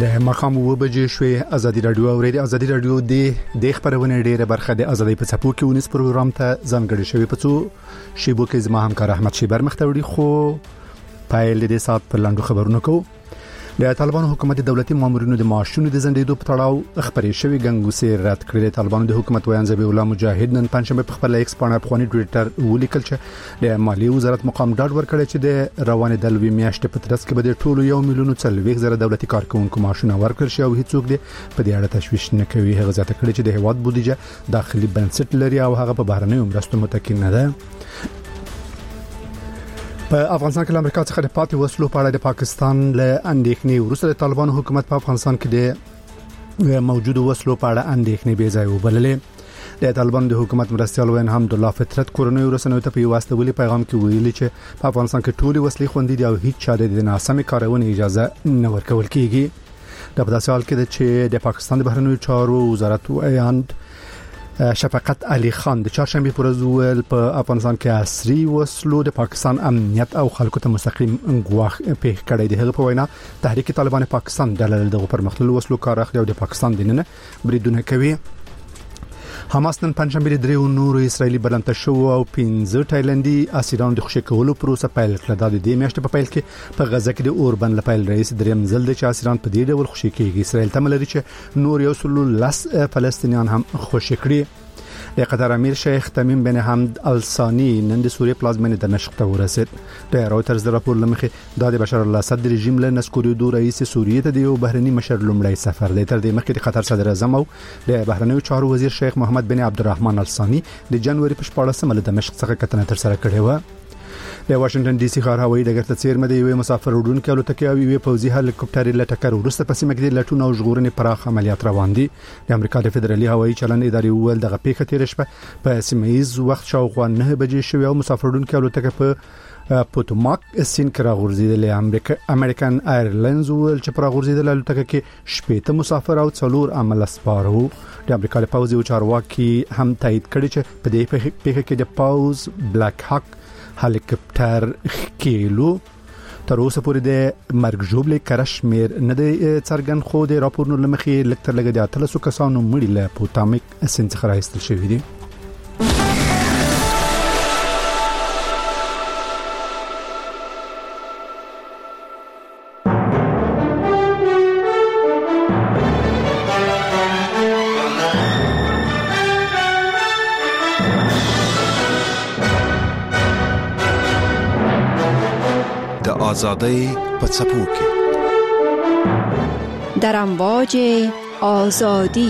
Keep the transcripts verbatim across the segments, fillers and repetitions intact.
د ماخام و بجې شوې ازادي رادیو او ریډیو ازادي رادیو د د خبرونه ډیره برخه د ازادي په څپو کې ونیس پروګرام ته ځانګړی شوی په څو شیبو کې زما همکار احمد شیبر مختوړي خو پایل د سات پر لاندو خبرونه کو د طالبانو حکومت دولتي مامورینو د معاشونو د زندېدو په تړاو خبرې شوې ګنګوسې رد کړې. طالبانو د حکومت ویان زبی الله مجاهد نن پنځمه په خپل ایکس باندې افغاني ټویټر ولیکل چې د مالی وزارت مقام ډاډ ورکړی چې د روان دلوي میاشتې په ترڅ کې به د ټولو یو میلیون څلويخ زره دولتي کارکونکو معاشونه ورکړل شي او هیڅوک دې په دې اړه تشویش نه کوي. هغه ځکه کړي چې د هیواد بودیجه داخلي بنسټ لري او هغه په بهرنیو مرستو متکی نه ده. په افغانستان کې د امریکا څخه د پاتې وسلو په اړه د پاکستان له اندېښنې وروسته د طالبانو حکومت په افغانستان کې د موجودو وسلو په اړه اندېښنې بې ځای وبللې. د طالبانو د حکومت مرستيال وین حمد الله فطرت کورونی ورسنوي ته په واستولي پیغام کې ویلي چې په افغانستان کې ټولي وسلې خوندې دي او هیڅ چا د ناسمې کارونې اجازه نه ورکول کیږي. د په داسې حال کې چې د پاکستان د بهرنیو چارو وزارت ویاند شفقت علي خان د چهارشنبه پر ورځ په افغانستان کې عصري وسلو د پاکستان امنیت او خلکو ته مستقیم غواخ په کړی دی. هغه په وینا تحریک طالبان پاکستان د دغه پرمختللو وسلو کار اخلي او د پاکستان دینه بریدونه کوي. حماس نن پنځمبه درې نور اسرایلی بلنته شو او پنځه تایلندي اسیران د خوشی کولو پروسه پیل کړه. د دې میاشتې په پیل کې په غزه کې د اوربن لپاره رئیس دریم ځل د اسیران په دې ډول خوشی کېږي. اسرائیل تمل لري چې نور یو سلو لس فلسطینیان هم خوشی کړي. د قطر امیر شیخ تمیم بن حمد الثانی نن د سوریه پلازمینه دمشق ته ورسید. د رويټرز د راپور لمخې د بشار الاسد رژیم له نسکوريدو رئیس سوریه ته د یو بهرني مشر لومړی سفر دی. تر دې مخکې د قطر صدر اعظم او د بهرنیو چارو وزیر شیخ محمد بن عبدالرحمن الثانی د جنوري په شپاړلسمه له دمشق څخه کتنه تر سره کړې و. د واشنگټن ډي سي ښار هوایي ډګر ته چیرمه د یو مسافر وړونکو الوتکې او یو پوځي هلیکوپټر له ټکر وروسته په سیمه کې لټون او ژغورنې پراخ عملیات روان دي. د امریکا د فدرالي هوایي چلند ادارې ویل دغه پیښه تیر شپه په سیمه‌ایز وخت شاوخوا نه بجې شوې او مسافر وړونکو الوتکه په پوتوماک سین کې راغورځېدلې. امریکا امریکن ایرلاینز ویل چې پر راغورځېدل الوتکه کې شپږ مسافر او څلور عمله سپارو. د امریکا د پوځي چارواکي هم تایید کړی چې په دې پیښه کې د پاوز بلاک هاک هلیکوپټر کېلو تر اوسه پورې د مرګ ژوبلې کرشمیر نه د څرګند خو د راپورونو لمخې لکتر لګ د اتلسو کسانو مړي له پوتامک سین څخه راایستل شوی دي. آزادی په څپو کې در امواج آزادی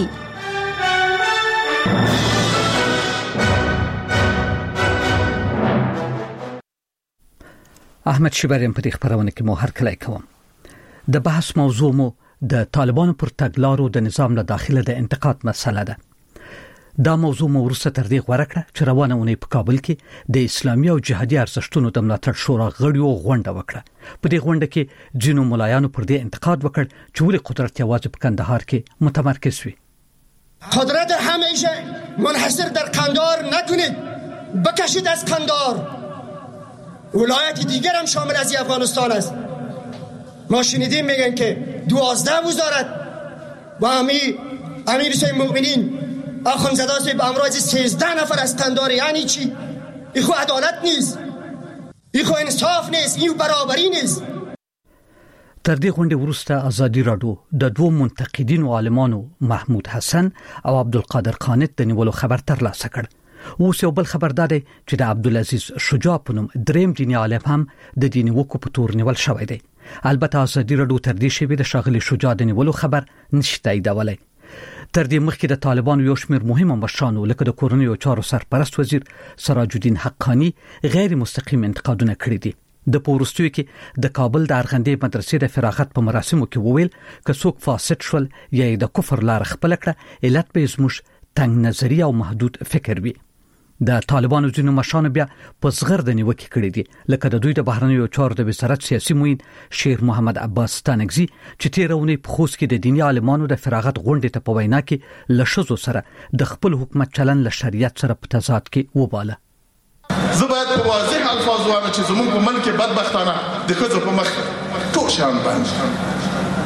احمد شیبریم په دې خبرونه کې مو هر کله کوم. د بحث موضوع مو د طالبانو پر تګلارو د نظام له داخله د انتقاد مسله ده. دا موضوع مو ورسته تر دې غوړه کړه چې روانه ونی په کابل کې د اسلامي او جهادي ارزښتونو د ملاتړ شورا غړیو غونډه وکړه. په دې غونډه کې جنو ملایانو پر دې انتقاد وکړ چې ولې قدرت یوازې په کندهار کې متمرکز وي. قدرت همیشه منحصر در قندهار نکنید، بکشید از قندهار. ولایت دیگر هم شامل از افغانستان است. ما شنیدیم میگن که دوازده وزارت و امیر امیر حسین مومنین آخوندزاده صاحب امروز سیزده نفر از قندهار. یعنی چی؟ این خو عدالت نیست، این خو انصاف نیست، این برابری نیست. تر دې غونډې وروسته ازادي رادیو د دوه منتقدینو عالمانو محمود حسن او عبدالقادر قانت د نیولو خبر ترلاسه کړ. اوس یو بل خبر داده چې د عبدالعزیز شجاع په نوم دریم دیني عالم هم د دیني وکو په تور نیول شوی دی. البته ازادي رادیو تر دې شی د شاغلي شجاع د نیولو خبر نشته ایدولای. تر دې مخکې د طالبانو یو شمېر مهمه مشرانو لکه د کورنیو چارو سرپرست وزیر سراج الدین حقانی غیر مستقیم انتقادونه کړی دي. د پورستوي کې د کابل د ارغندې مدرسې د فراغت په مراسمو کې وویل ک څوک فاسد شول یا د کفر لار خپل کړه علت به زموږ تنگ نظری او محدود فکر وي. د طالبانو ځینو مشرانو بیا په صغر د نیوکې کړې دي لکه د دوی د بهرنیو چارو د وزارت سیاسي معین شیر محمد عباس ستانکزي چې تیرونی په خوست کې د دینی عالمانو د فراغت غونډې ته په وینا کې لشزو سره د خپل حکومت چلن له شریعت سره په تضاد کې وباله. زه باید په واضح الفاظ وایم چې زموږ په ملک بدبختانه د ښځو په مخ ټول شیان باندې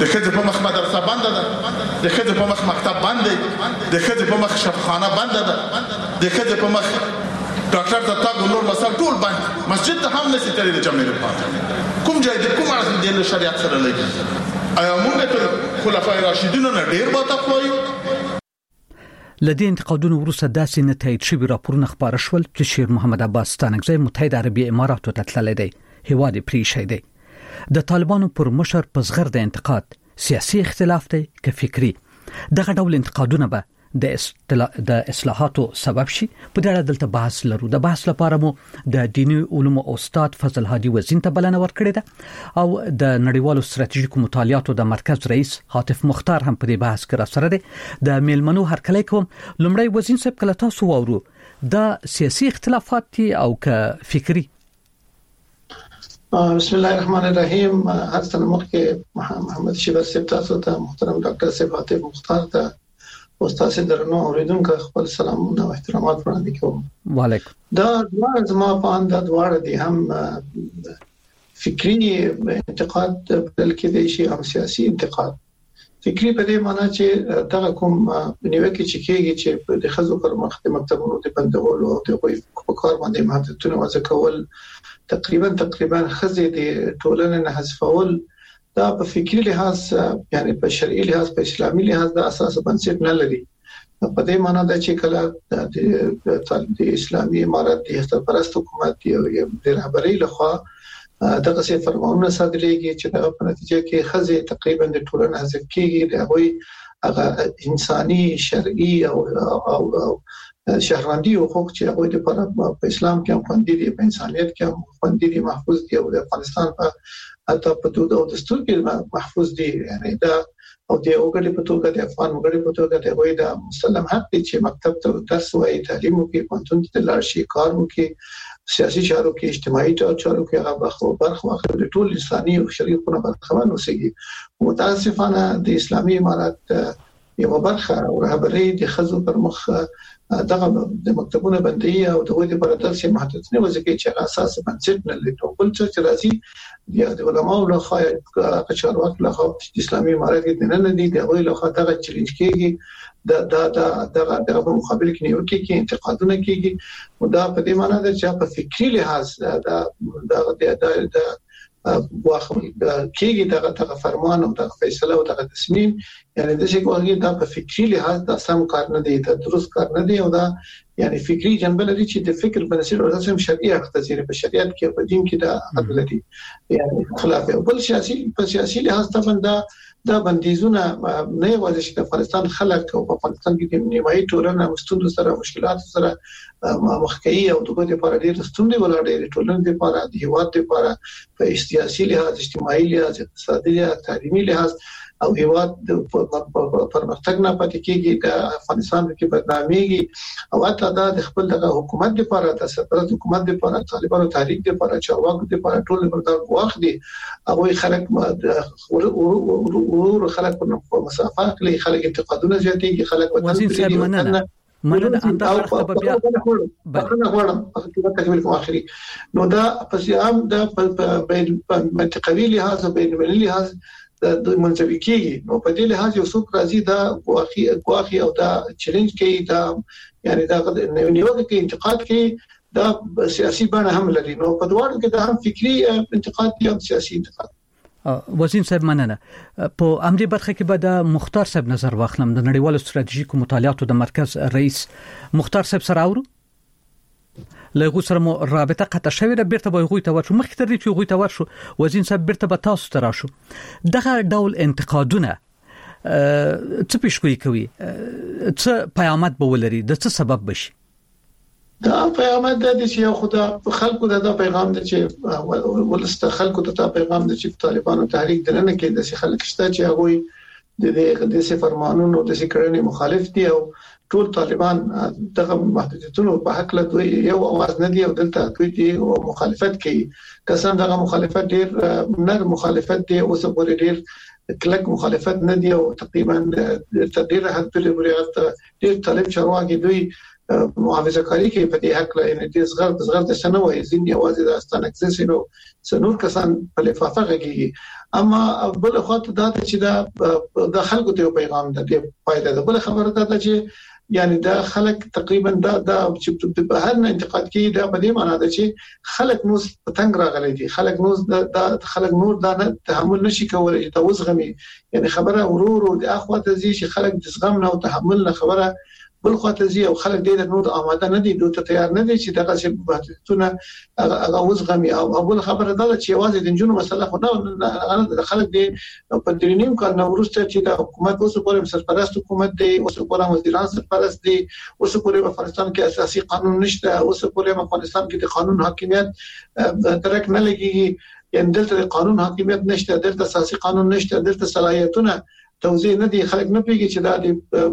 د خځې په مخ مدرسه بنده ده، د خځې په مخ مکتب بند دی، د خځې په مخ شفاخانه بنده ده، د خځې په مخ ډاکټر ته تاګ نور مسال ټول بند، مسجد ته هم نشي تللی د جمعې لپاره. کوم ځای د کوم اړه د شریعت سره لګي؟ ایا موږ ته خلفای راشدین نه ډیر با تقوی؟ لدې انتقادونو وروسته داسې نتایج شوي راپورونه خپاره شول چې شیر محمد عباس ستانکزی متحده عربي اماراتو ته تللی دی، هیواد یې پریښی دی. د طالبانو پر مشر په زغرده انتقاد سیاسي اختلاف دی که فکری. دغه ډول انتقادونه به د د اصلاحاتو سبب شي. په دې اړه دلته بحث لرو. د بحث لپاره مو د دیني علومو استاد فضل هادي وزین ته بلنه ورکړې ده او د نړیوالو ستراتیژیکو مطالعاتو د مرکز رئیس عاطف مختار هم په دې بحث کې راسره دی. د میلمنو هرکلی کوم. لومړی وزین صاحب کله تاسو واورو دا سیاسي اختلافات دي او که فکری؟ بسم الله الرحمن الرحیم. هر څه مخکې محمد شیبر صاحب تاسو ته، محترم ډاکټر صاحب عاطف مختار ته، استاد درنو اوریدونکو خپل سلامونه او احترامات وړاندې کوم. وعلیکم. دا دوه زما په اند د دوه دي، هم فکری انتقاد بلکې د شي هم سیاسي انتقاد. فکری په دې معنی چې دا کوم نیوکه چې کېږي چې د خزو پر مخ د مکتبونو د بندولو او د کوئی په کار باندې محدودیتونه وضع کول، تقریبا تقریبا خزې د ټولنې نه حذفول، دا په فکری لحاظ یعنی په شرعي لحاظ په اسلامي لحاظ د اساس بنسټ نه لري. په دې معنی دا چې کله د اسلامي امارت د سرپرست حکومت یو د رهبرۍ لخوا دغه څه فرمانونه صادرېږي چې د په نتیجه کې خزې تقریبا د ټولنې حذف کېږي، د هغوی هغه انساني شرعي او او شهروندي حقوق چې هغوی د په اسلام کې هم خوندي دي، په انسانيت کې هم خوندي دي، محفوظ دي او د افغانستان په حتی په توګه او دستور کې محفوظ دي. یعنی دا او د اوګړي په توګه د افغان اوګړي په توګه د وای د مسلم حق دي چې مکتب ته درس وایي، تعلیم وکړي، پوهنتون ته لاړ شي، کار وکړي، سیاسي چارو کې اجتماعي چارو کې هغه برخه واخلي، د ټول انساني او شرعي حقوقو برخمن اوسېږي. متاسفانه د اسلامي امارت یو برخه او رهبرۍ د خزو پر مخ دغه د مکتبونو بندي او دغه د پراتاسي محدودیتونه وځي چې اساس بنسټ نه لري. ټول څه راځي د علماء له خوا قچاروات له خوا اسلامي امارت کې نه نه دي، دغه له خوا دغه چیلنج کېږي، دا دا دا دغه دغه مقابل کې نیو کې کې انتقادونه کېږي. او دا په دې معنی ده چې په فکری لحاظ دا دا دا واخل کېږي دغه دغه فرمان او دغه فیصله او دغه تصمیم، یعنی د څه کوي دا په فکری لحاظ دا سم کار نه دی، دا درست کار نه دی، او دا یعنی فکری جنبه لري چې د فکر بنسټ او د شرعي حق تزیر په شریعت کې په دین کې دا عدل دي، یعنی خلاف او بل سیاسي په سیاسي لحاظ ته بندا دا بندیزونه نه یوازې چې د افغانستان خلک او په افغانستان کې د نیمایي ټولنه مستند سره مشکلات سره مخکې او دغه لپاره ډېر ستونزې ولاړې ټولنې لپاره د هیواد لپاره په سیاسي لحاظ، اجتماعي لحاظ، اقتصادي لحاظ، تعلیمي لحاظ او هیواد پرمختګ نه پاتې کېږي، د افغانستان کې بدناميږي او حتی دا د خپل دغه حکومت لپاره، د سرپرست حکومت لپاره، طالبانو تحریک لپاره، چارواکو لپاره ټول لپاره واخ دي. هغه خلک ورور خلک په مسافه کې خلک انتقادونه زیاتېږي، خلک وطن پرېږدي. مننه انده خبر بیا بخنه غواړم په تکمیل کوم اخري. نو دا پس عام دا په منطقوي لحاظ او بین المللي لحاظ د منځوي کېږي. نو په دې لحاظ یو څوک راځي دا غواخي غواخي او دا چیلنج کوي، دا یعنی دا نیوکه کوي، انتقاد کوي، دا سیاسي بڼه هم لري. نو په دواړو کې دا هم فکری انتقاد دی او سیاسي انتقاد. وزین صاحب مننه. په امدی برخه کې به د مختار صاحب نظر واخلم، د نړیوالو ستراتیژیکو مطالعاتو د مرکز رئیس مختار صاحب سره اورو. لغه سره مو رابطه قطع شوې ده، بیرته به غوي ته ورشو، مخکې تر دې چې غوي ته ورشو وزین صاحب بیرته به تاسو ته راشو. دغه ډول انتقادونه څه پیښ کوي، څه پیغامات به ولري، د څه سبب بشي؟ دا پیغام د دې چې خدا خلکو دا پیغام د چې ولست خلکو ته پیغام د چې طالبانو تحریک دنه کې د خلک شته چې هغه د دې د سي فرمانونو د سي کړنې مخالف دي او ټول طالبان دغه محدودیتونو په حق له دوی یو आवाज نه دی او دلته دوی دي مخالفت کوي. کسان دغه مخالفت ډیر نر مخالفت دی او څه پورې ډیر کلک مخالفت نه دی او تقریبا تقدیر حد پورې ډیر طالب چارواکي دوی محافظه کاری کوي په دې حق له دې زغر زغر د شنو وي ځین یوازې د استان اکسس نو سنور کسان په لفافه کېږي اما بل خاطر دا چې دا د خلکو ته پیغام ده فائدہ ده. بل خبره ده چې یعنی دا خلک تقریبا دا دا چې په هر نه انتقاد کې دا په دې معنی ده چې خلک نو پتنګ راغلي دي، خلک نو دا خلک نور دا تحمل نشي کولای دا وزغمي. یعنی خبره ورور او د اخوات زی چې خلک د زغم نه او تحمل نه خبره بل خاطر زی او خلک دې نور آماده نه دي، دوی ته تیار نه دي چې دغه څه بحثونه هغه وزغمي. او بل خبره ده چې یوازې د جنونو مسله خو نه خلک دې په درینیم کال نو ورسته چې د حکومت اوس پورې سرپرست حکومت دی، اوس پورې وزیران سرپرست دي، اوس پورې په افغانستان کې اساسي قانون نشته، اوس پورې په افغانستان کې د قانون حاکمیت درک نه لګيږي. یعنی دلته قانون حاکمیت نشته، دلته اساسي قانون نشته، دلته صلاحیتونه توزیع نه دي. خلک نه پیږي چې دا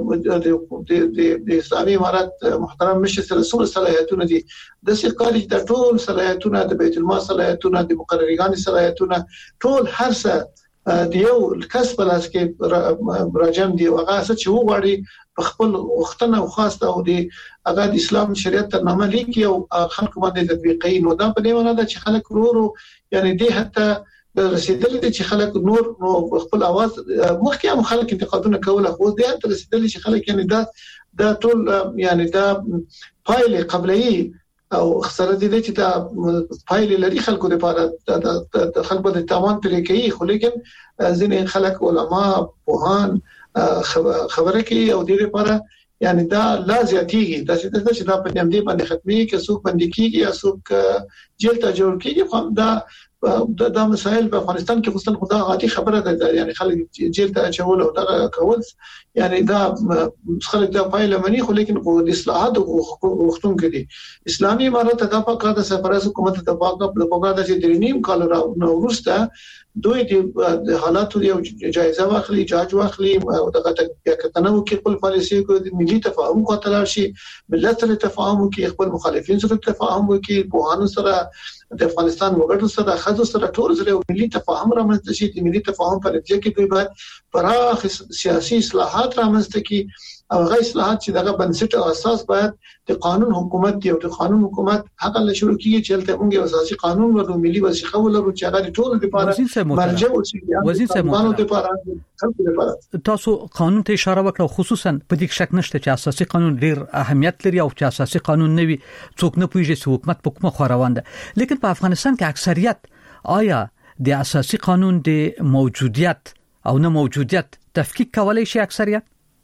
د د اسلامي امارات محترم مشر سره څو صلاحیتونه دي. د سرکاري د ټول صلاحیتونه، د بیت المال صلاحیتونه، د مقرریګان صلاحیتونه، ټول هر څه د یو کسب لاس کې راجم دي. هغه څه چې وغواړي په خپل وختونه او خاصه او د هغه د اسلام شریعت تر نامه لیکي او خلکو باندې تطبیقي. نو دا په دې معنی ده چې خلک ورو یعنی دې حتی رسیدلې دي چې خلک نور نو خپل आवाज مخکې هم خلک انتقادونه کوله، خو دې ته رسیدلې چې خلک یعنی دا دا ټول یعنی دا فایل قبلي او خساره دي چې دا فایل لري خلکو لپاره د خلکو د تاوان پرې کوي. خو لیکن ځینې خلک علما پوهان خبره کوي او دې لپاره یعنی دا لا زیاتیږي. دا چې دا په دې باندې ختمي کې څوک باندې کېږي یا څوک جیل ته جوړ کېږي. خو دا دا, دا مسائل په افغانستان کې خصوصا خدا غاټي خبره ده، یعنی خلک جیل ته اچول او دا کول یعنی دا خلک دا فایل منی. خو لیکن په اصلاحات وختون کې دي اسلامي امارات د پاکه د سفارت حکومت د پاکه په پاکه د درینیم کال نو ورسته دوی د حالاتو یو جایزه واخلي، جاج واخلي او دغه کتنو کې خپل پالیسي کو د ملي تفاهم کو تلاشي، ملت سره تفاهم کې خپل مخالفین سره تفاهم کې، پوهانو سره د افغانستان وګړو سره خاصو سره ټول سره ملي تفاهم رامنځته شي. د ملي تفاهم په نتیجه کې دوی باید پراخ سیاسي اصلاحات رامنځته کړي او غیر اصلاحات چې دغه بنسټ او اساس باید د قانون حکومت دی او د قانون حکومت حق له شروع کیږي چې تل موږ اساسي قانون ورو ملي وسیخه ولرو چې هغه ټول لپاره مرجع وسیله وزیر صاحب تاسو قانون ته اشاره وکړه، خصوصا په دې شک نشته چې اساسي قانون ډیر اهمیت لري او چې اساسي قانون نه وي څوک نه پوهیږي چې حکومت په کومه خوا روان ده. لیکن په افغانستان کې اکثریت آیا د اساسي قانون د موجودیت او نه موجودیت تفکیک کولای شي؟ اکثریت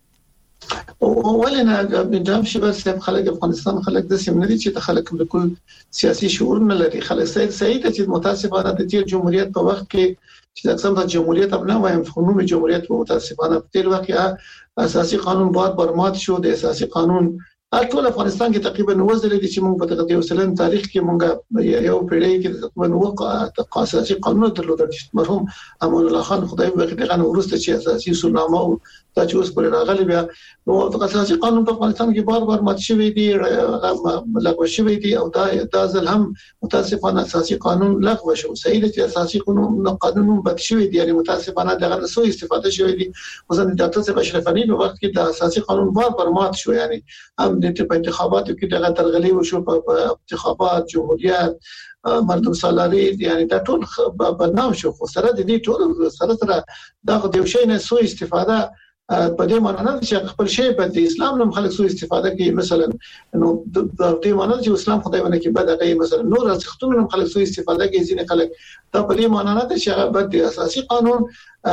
ولنه بنجام شي بس خلک افغانستان خلک د سیمه دي چې خلک بالکل سیاسي شعور نه لري. خلک سید سید چې متاسفانه د تیر جمهوریت په وخت کې چې اقسام د جمهوریت ابنا وایم قانون جمهوریت په متاسفانه په تیر وخت اساسي قانون بعد برمات شو. د اساسي قانون ټول افغانستان کې تقریبا وزلې دي چې موږ په دغه وسلن تاریخ کې موږ یو پیړۍ کې تقریبا وقع اساسي قانون درلودل. مرحوم امان الله خان خدای به دغه ورسته چې اساسي اصولنامه او دا چې اوس پر راغلي بیا نو اساسي قانون په افغانستان کې بار بار مات شوی دی، لغوه شوی دی او دا د ځل هم متاسفانه اساسي قانون لغوه شو. صحیح چې اساسي قانون قانون بد شوی دی، یعنی متاسفانه دغه سو استفاده شوی دی. وزن د ډاکټر اشرف غنی په وخت کې د اساسي قانون بار بار مات شو، یعنی هم د انتخاباتو کې دغه ترغلي وشو په انتخابات جمهوریت مردم سالاري، یعنی دا ټول بدنام شو. خو سره د دې ټول سره سره دا د یو شی نه سو استفاده په دې معنی نه چې خپل شی په اسلام نوم خلک سو استفاده کوي. مثلا نو د دې معنی چې اسلام خدای ونه کې بد هغه مثلا نور ارزښتونه نوم خلک سو استفاده کوي. ځینې خلک دا په دې معنی نه چې هغه بد اساسي قانون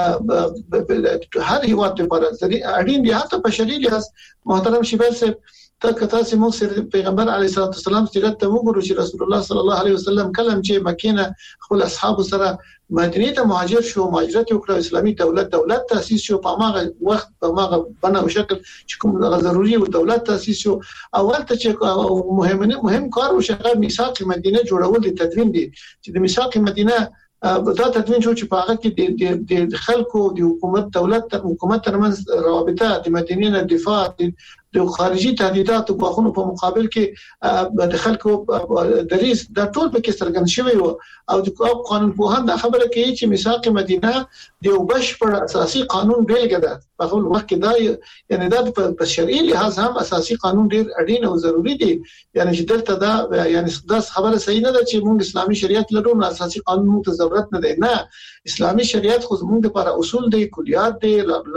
هر هیواد لپاره اړین دی. حتی په شریعت لحاظ محترم شیبال صاحب تا کتا سي موږ سره پیغمبر علیه الصلاه والسلام سیرت ته وګورو چې رسول الله صلی الله علیه وسلم کلم چې مکینه خپل اصحاب سره مدینه ته مهاجر شو، مهاجرت وکړ، اسلامي دولت دولت تاسیس شو. په هغه وخت په هغه بنا او شکل چې کوم ضروري او دولت تاسیس شو. اول ته چې مهمه مهم کار وشغه میثاق مدینه جوړول د تدوین دي چې د میثاق مدینه دا تدوین شو چې په هغه کې د خلکو د حکومت دولت تر حکومت ترمنځ روابط د مدینې نه دفاع د خارجي تهدیدات او غوښنو په مقابل کې د خلکو دریس د ټول په کې څرګند شوی و او د قانون په هند خبره کوي چې میثاق مدینه د یو بشپړ اساسي قانون بیلګه ده. په خپل وخت کې دا یعنی دا په شرعي لحاظ هم اساسي قانون ډیر اړین او ضروری دی. یعنی چې دلته دا یعنی دا خبره صحیح نه ده چې موږ اسلامي شریعت لرو نو اساسي قانون موږ ته ضرورت نه دی. نه، اسلامي شریعت خو موږ لپاره اصول دي، کلیات دي،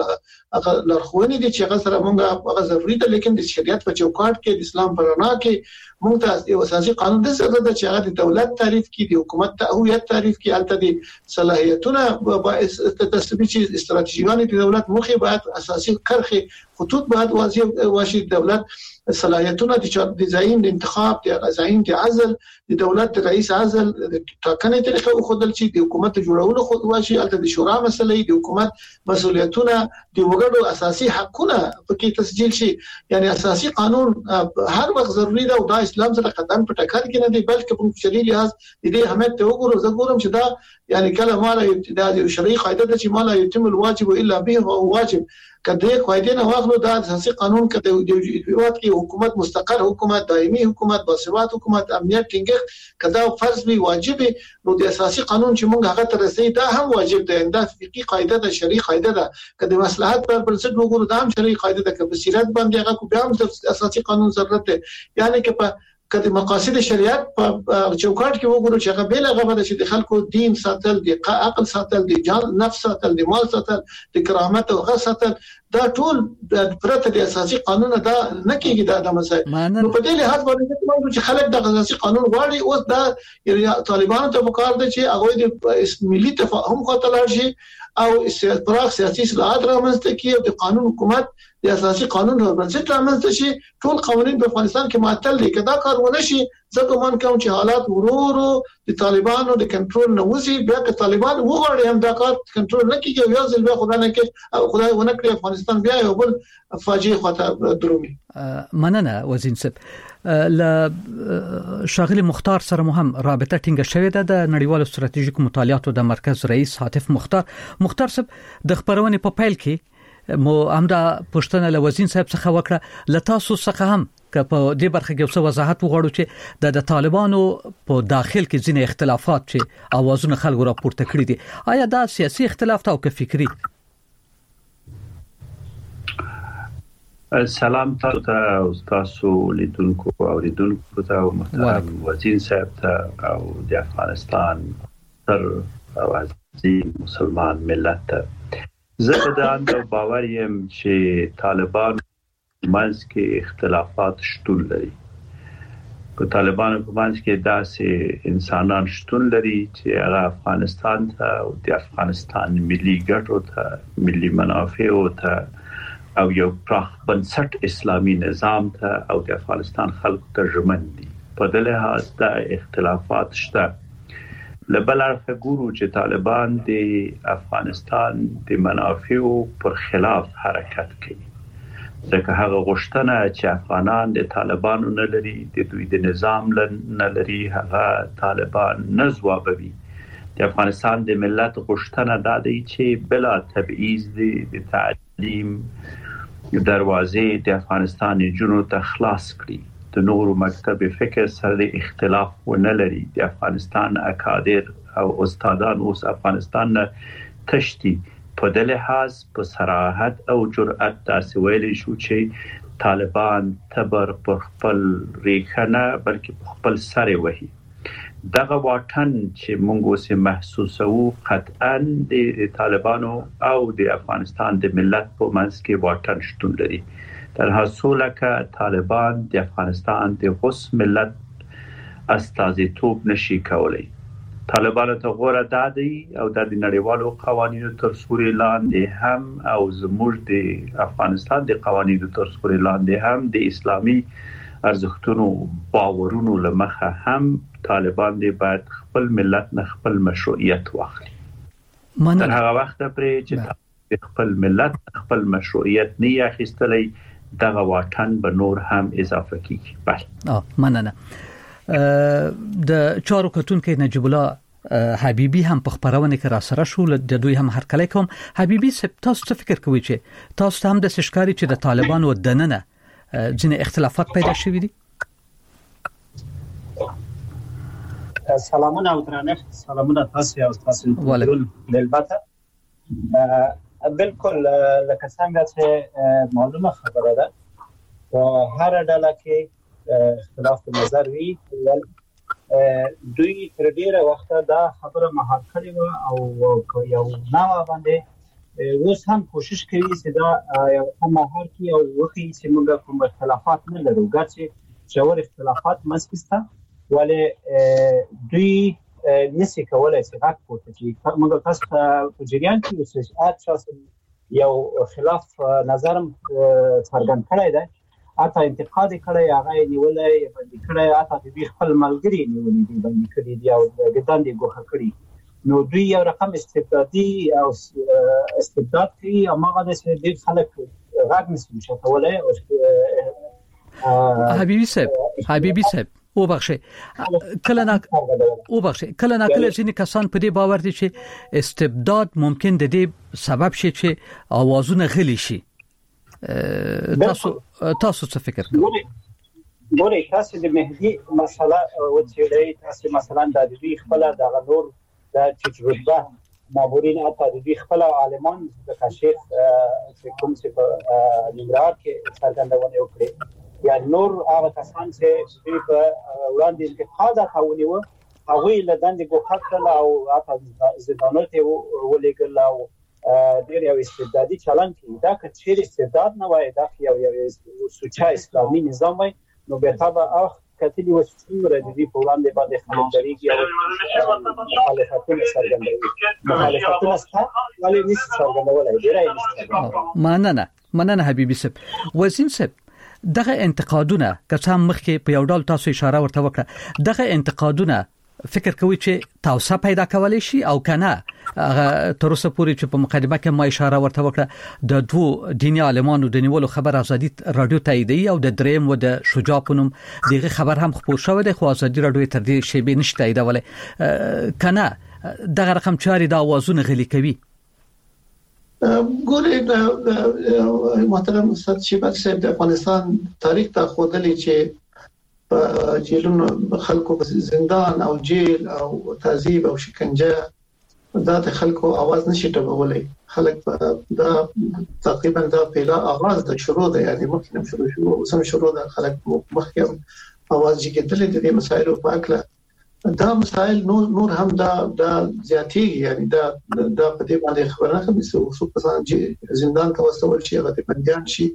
هغه لارښوونې دي چې هغه سره موږ هغه ضروری ده. لیکن د شریعت په چوکاټ کې د اسلام په رڼا کې موږ ته یو اساسي قانون د څه ده چې هغه د دولت تعریف کې د حکومت ته هویت تعریف کې البته د صلاحیتونه باعث تسبیح چې استراتیژیانه د دولت مخې باید اساسي کرخي خطوط باید واضح واشي. دولت صلاحیتونه د ډیزاین د انتخاب د غزاین د عزل د دولت د رئیس عزل د ټاکنې طریقه او خودل چې د حکومت جوړولو خود واشي البته د شورا مسلې د حکومت مسولیتونه د وګړو اساسي حقونه پکې تسجیل شي. یعنی اساسي قانون هر وخت ضروری ده او دا اسلام سره قدم په ټکر کې نه دی بلکې په شریعت لحاظ د دې اهمیت ته وګورو. زه ګورم چې دا یعنی کله مالا د شرعي قاعده ده چې مالا یتم الواجب الا به هو واجب. کله قاعده نه واخلو دا اساسي قانون کده د وخت کې حکومت مستقر حکومت دایمي حکومت باسواده حکومت امنیت ټینګښت کدا فرض وی واجب نو د اساسي قانون چې موږ هغه ته رسېږي دا هم واجب ده. دا فقهي قاعده ده، شرعي قاعده ده. کله مصلحت پر بنسټ وګورو دا هم شرعي قاعده ده. کله بصیرت باندې هغه کو بیا هم اساسي قانون ضرورت ده. یعنی که په کله مقاصد شریعت په چوکاټ کې وګورو چې هغه بیل هغه د چې خلکو دین ساتل، د عقل ساتل، د جان نفس ساتل، د مال ساتل، د کرامت او غیرت ساتل دا ټول د پرته د اساسي قانون دا نه کېږي. دا د مسایل نو په دې لحاظ باندې موږ چې خلک د اساسي قانون غواړي اوس دا طالبانو ته وکړ دي چې هغه د ملي تفاهم خاطر لري او پراخ سیاسي اصلاحات رامنځته کړي او د قانون حکومت د اساسي قانون په بنسټ رامنځته شي. ټول قوانين په افغانستان کې معطل دي. کدا کار ونه شي ځکه مونږ کوم چې حالات ورورو د طالبانو د کنټرول نه وځي بیا که طالبان وغواړي هم دا کار کنټرول نه کیږي یو ځل بیا خدای نه کوي او خدای ونه کړی افغانستان بیا یو بل فاجعه خاطر درومي. مننه وزین صاحب. ل شاغلی مختار سره مهم رابطه ټینګه شوې ده د نړیوالو ستراتیژیکو مطالعاتو د مرکز رئیس حاتف مختار. مختار صاحب د خبرونه په پیل کې مو همدا پښتنه له وزین صاحب څخه وکړه لتاسو څخه هم که په دې برخه کې څه وضاحت وغواړو چې د طالبانو په داخل کې ځینې اختلافات چې اوازونه خلکو راپورته کړی دي آیا دا سیاسي اختلاف او که فکری؟ سلام تاسو او تاسو لیدونکو او لیدونکو ته او محترم وزیر صاحب ته او د افغانستان تر او عزیز مسلمان ملت ته. زه د اند باور یم چې طالبان منځ کې اختلافات شتون لري. په طالبانو په منځ کې داسې انسانان شتون لري چې هغه افغانستان ته او د افغانستان ملي ګټو ته ملي منافعو ته او یو پراخ بنسټ اسلامي نظام ته او د افغانستان خلکو ته ژمن دي. په دې لحاظ دا اختلافات شته. لبل اړخ ګورو چې طالبان د افغانستان د منافعو پر خلاف حرکت کوي. ځکه هغه غوښتنه چې افغانان د طالبانو نه لري د دوی د نظام نه لري هغه طالبان نه ځوابوي. د افغانستان د ملت غوښتنه دا دی چې بلا تبعیض د تعلیم دروازې د افغانستان جنو ته خلاص کړي. د نورو مکتب فکر سره د اختلاف ونه لري. د افغانستان اکادر او استادان اوس افغانستان نه تشتي. په دې لحاظ په صراحت او جرأت تاسو ویلي شو چې طالبان تبر پر خپل ریښه نه بلکې په خپل سره وهي. دغه واټن چې موږ اوس محسوسو قطعا د طالبانو او د افغانستان د ملت په منځ کې واټن شتون لري. در حاصل که طالبان د افغانستان د غوث ملت استازیتوب نشي کولای. طالبان ته غوړه دادي او د نړیوالو قوانینو تر سوري لاندې هم او زموږ د افغانستان د قوانینو تر سوري لاندې هم د اسلامي ارزښتونو باورونو لمخه هم طالبان دی باید خپل ملت نه خپل مشروعیت واخلي. تر هغه وخت پرې چې خپل ملت خپل مشروعیت نه اخیستلی دغه واټن به نور هم اضافه کیږي. بله مننه. د چارو کتونکو نجیب الله حبیبی هم په خبرونه کې را سره شو د دوی هم هرکلی کوم. حبیبی تاسو څه فکر کوئ چې تاسو هم د سشکاري چې د طالبانو دننه ځینې اختلافات پیدا شوي دي؟ سلامونه او درنښت، سلامونه تاسو او تاسو ټول دلبته. بالکل لکه څنګه چې معلومه خبره ده په هر ډله کې اختلاف نظر وی، دوی تر ډیره وخت دا خبره مهار کړې و او یو نوو باندې اوس هم کوشش کوي چې دا یو مهار کی او وخی چې موږ کوم اختلافات نه لرو، ګرچې جوړ اختلافات مسکسته ولی دوی نسی کولای چې حق پورته کړي. موږ تاسو په جریان کې اوسئ، اته یو خلاف نظرم څرګند کړی دی، اته انتقاد کړی، هغه نیولای باندې کړی، اته د خپل ملګری نیولې دی باندې کړی دی او د دندې ګوښه کړی. نو دوی یو رقم استبدادي او استبداد کوي او هغه د دې خلک غږ نشي شتولای. حبیبي صاحب حبیبي صاحب او بخښه کله نه او بخښه کله نه کله ځینې کسان په دې باور دي چې استبداد ممکن د دې سبب شي چې اوازونه غلي شي. تاسو تاسو څه فکر کوئ؟ ګورئ، تاسو د مهدي مسله وڅېړئ، تاسو مثلا د دې خپل د غنور د تجربه مامورین اته د دې خپل عالمان د شیخ چې کوم څه په نګران کې څرګندونه وکړي یا نور هغه کسان چې په وړاندې انتقاد کوي و هغه له دندې ګوښه کړل او اته زندانونو ته ولېږل او ډېر یو استبدادي چلن کوي. دا که چیرې استبداد نه وای، دا یو یو سوچا اسلامي نظام وای، نو به تابع اخ کتلی و څومره د دې په وړاندې باندې خلک درېږي او مخالفتونه څرګندوي. مخالفتونه ستا ولی نشي څرګندولای، ډېرای نشي. مننه مننه حبیبي صاحب. وزین صاحب، دغه انتقادونه که څه مخکې په یو ډول تاسو اشاره ورته وکړه، دغه انتقادونه فکر کوي چې توسعه پیدا کولای شي او کنه؟ هغه تر اوسه پورې چې په مقدمه کې ما اشاره ورته وکړه، د دوه دیني عالمانو د نیولو خبر ازادي رادیو تاییدي او د دریم و د شجاع پونم دغه خبر هم خبر شوی دی، خو ازادي رادیو تر دې شی به نشته تاییدولای کنه. دغه رقم چاري د اوازونه غلي کوي. ګورې محترم استاد شیبر صاحب، د افغانستان تاریخ ته خودلی چې په جیلونو خلکو په زندان او جیل او تعذيب او شکنجه دا د خلکو आवाज نشي ټبولای. خلک دا تقریبا دا پیلا आवाज د شروع ده، یعنی مخکې شروع شو اوس هم شروع ده. خلک مخکې आवाज جګېدل د مسایلو په اړه، دا مسائل نور نور هم دا دا زیاتی، یعنی دا دا په دې باندې خبره کوي چې څو کسان چې زندان ته وستول شي هغه بنديان شي،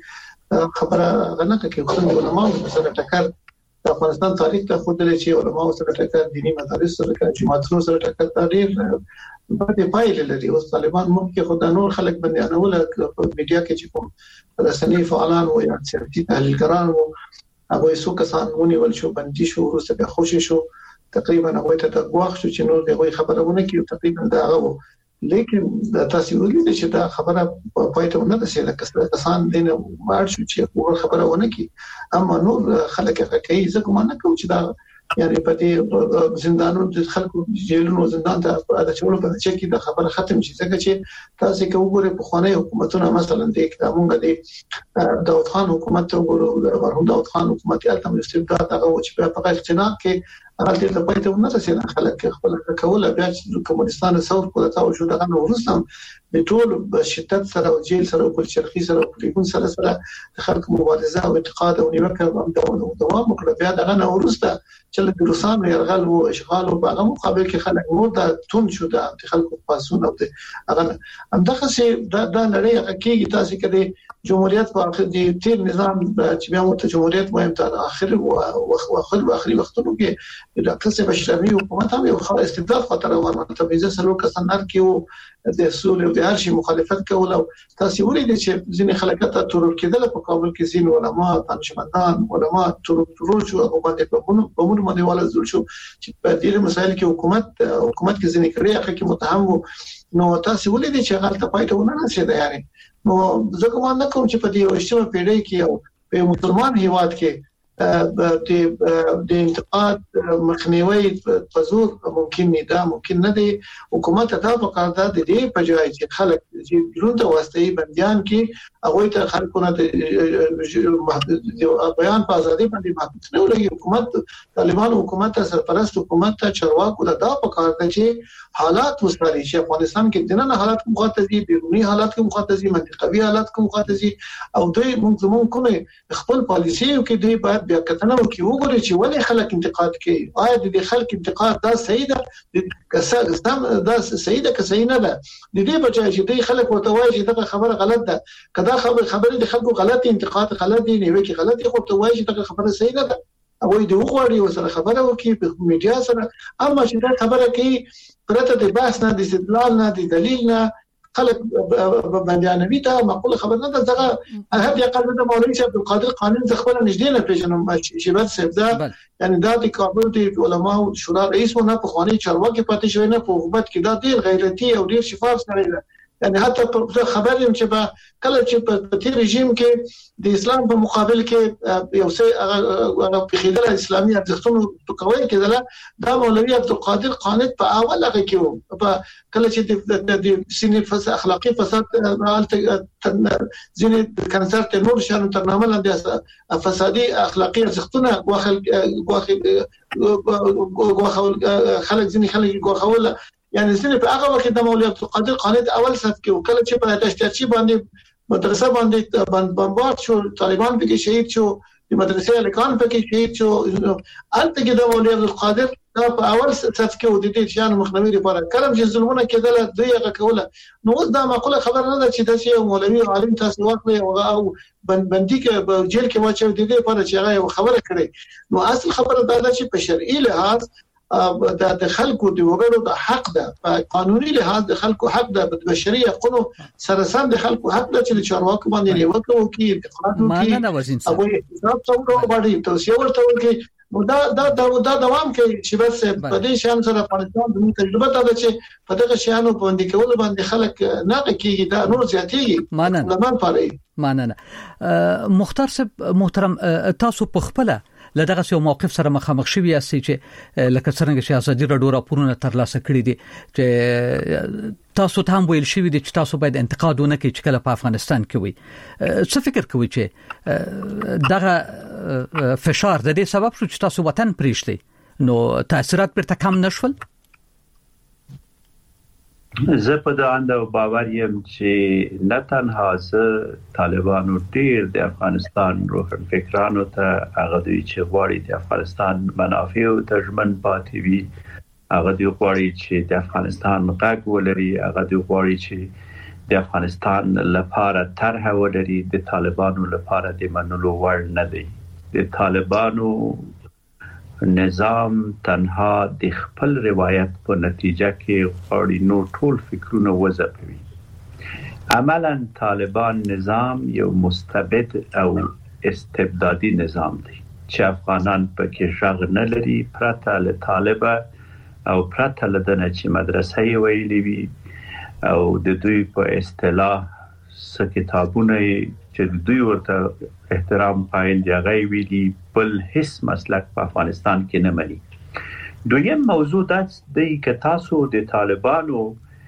خبره غنه کوي. خو علماء سره ټکر د افغانستان تاریخ ته خودلی چې علماء سره ټکر، دینی مدارس سره ټکر، جماعتونو سره ټکر تاریخ په پایله لري. اوس طالبان ممکن خدای نور خلک بنديانول په میډیا کې چې کوم رسنۍ فعالان او یا سیاسي تحلیلګران وو، هغه څو کسان ونیول شو، بندي شو، ورسته به خوشي شو، تقریبا هغه ته تګواخ شو چې نور دغه خبرونه کوي. تقریبا دا هغه، لیکن تاسو ولې چې دا خبره په پایته نه رسیدله، کسان دینه مار شو چې هغه خبره ونه کوي، اما نور خلک هغه کوي. ځکه ما نه کوم چې دا یعنی په دې زندانونو د خلکو جیلونو زندان ته د چولو په چې کې د خبره ختم شي. ځکه چې تاسو کې وګورئ په خواني حکومتونه مثلا د اقدامونو د داود خان حکومت وګورئ، مرحوم داود خان حکومت یې تم استبداد هغه چې په هغه اختناق کې هغه ته په پایته نه رسیدل. خلک خپل کول بیا چې کمونستان ثور کوله او شو دغه ورستم د ټول په شدت سره او جیل سره او چرخي سره او پلیګون سره سره خلک مبارزه او اعتقاد او نیوکه هم دوام وکړه. بیا دغه ورسته چې د روسانو يرغل او اشغال او هغه مقابل کې خلک نور د تون شو د خلکو پاسونه او هغه همدغه سي دا لړۍ کې تاسو کې جمهوریت په اخر دي تیر نظام چې بیا ورته جمهوریت مهم تر اخر او اخر اخري وختونو کې د ډاکټر صاحب اشرفي حکومت هم یو خاص استبداد خطر ورته تبعیض سره کسانار کې د اصول او د هر شي مخالفت کول. او تاسو ولې چې ځینې خلک ته تورل کېدل په کابل کې ځین علما تنظیمدان علما تورل شو او باندې په موږ باندې ولا زول شو چې په دې مسایل کې حکومت حکومت کې ځینې کړی هغه کې متهم وو. نو تاسو ولې چې هغه ته پایته ونه رسیدل؟ یعنی نو ځکه ما نه کوم چې په دې وشتمه پیړۍ کې او په مسلمان هیواد کې د د انتقاد مخنیوي په زور ممکن نه ده، ممکن نه دی. حکومت ته په کار ده د دې په ځای چې خلک چې ژوند واسطه بنديان کې هغه ته خلکونه د بیان په ازادي باندې محدود نه ولګي. حکومت طالبان حکومت سرپرست حکومت ته چارواکو له دا په کار ده چې حالات وساري چې افغانستان کې دننه حالات مخاطزي بیرونی حالات کې مخاطزي منطقوي حالات کې مخاطزي او دوی موږ زموږ کومه خپل پالیسي کې دوی باید بیا کتنه وکړي وګوري چې ولې خلک انتقاد کوي. آیا د خلک انتقاد دا صحیح ده که دا صحیح ده که صحیح نه ده؟ د دې بچای چې دوی خلک ورته وایي چې دا خبره غلط ده کدا خبر خبره د خلکو غلط انتقاد غلط دی نه وي کې غلطي خو ته وایي چې دا خبره صحیح نه ده او دوی وګوري وسره خبره وکړي په میډیا سره. اما چې دا خبره کوي پرته د بحث نه د استدلال نه د دلیل نه خلک باندې ته معقول خبر نه ده. ځکه هغه د قلب د مولوی صاحب عبدالقادر قانون ځخبل نږدې نه پیژنم شیبت صاحب دا یعنی دا د کابل د علماء او شورا رئیس ونه په خواني چارواکي پاتې شوی نه په حکومت کې دا ډیر غیرتی او ډیر شفاف سره یعنی حتی خبر یم چې با کله چې په تیر رژیم کې د اسلام په مقابل کې یو څه هغه په خیدل اسلامي ارزښتونو ټکوي کېدله دا مولوی عبدالقادر قانت په اول هغه کې و په کله چې د سینې فساد اخلاقی فساد ځینې کنسر ته نور شانو ترنامه لاندې فسادي اخلاقی ارزښتونه غوخل غوخل خلک ځینې خلک غوخول یعنی ځینې په هغه وخت د مولوی عبدالقادر قانت اول صف کې وکړه چې په دشتچی باندې مدرسه باندې بمبارد شو طالبان به کې شهید شو د مدرسې الکان په کې شهید شو البته کې د مولوی عبدالقادر دا په اول صف کې و د دې شان مخنوي لپاره کلم چې ظلمونه کېدل دوی هغه کوله. نو اوس دا معقوله خبر نه ده چې د شی مولوی عالم تاسو واکوي او بندي کې په جیل کې واچو د دې لپاره چې هغه خبره کړي. نو اصل خبره دا ده چې په شرعي لحاظ د د خلکو د وګړو د حق ده په قانوني لحاظ د خلکو حق ده په بشري حقوقو سره سم د خلکو حق ده چې چارواکو باندې نیوکه وکړي انتقاد وکړي او حساب څنګه باندې توصيه ورته وکړي. نو دا دا دا دوام کوي چې بس په دې شان سره افغانستان د تجربه ته ده چې په دغه شانو باندې کول باندې خلک نه کېږي دا نور زیاتېږي لمن پاره ماننه. مختار صاحب محترم تاسو په خپل لدغه یو موقف سره مخامخ شوی یاست چې لکه څنګه چې ازادي راډیو راپورونه ترلاسه کړی دي چې تاسو ته هم ویل شوی دي چې تاسو باید انتقاد ونه کړئ چې کله په افغانستان کې وي. څه فکر کوئ چې دغه فشار د دې سبب شو چې تاسو وطن پریږدئ نو تاثیرات پرته کم نشول؟ زه په دا اند باور یم چې نه تنها زه طالبانو ډیر د افغانستان روحن فکرانو ته هغه دوی چې غواړي د افغانستان منافع او تجمن پاتې وي هغه دوی غواړي چې د افغانستان غږ ولري هغه دوی غواړي چې د افغانستان لپاره طرح ولري د طالبانو لپاره د منلو وړ نه دی. د طالبانو نظام تنها د خپل روایت په نتیجه کې غواړي نو ټول فکرونه وځپوي. عملاً طالبان نظام یو مستبد او استبدادي نظام دی چې افغانان پکې ژغ نه لري پرته له طالبه او پرته له دنه چې مدرسې ویلې وي او د دوی په اصطلاح س کتابونه چې دوی ورته احترام قائل دی غي ویلي بل هیڅ مسلک په افغانستان کې نه مني. دویم موضوع دا دی چې تاسو د طالبانو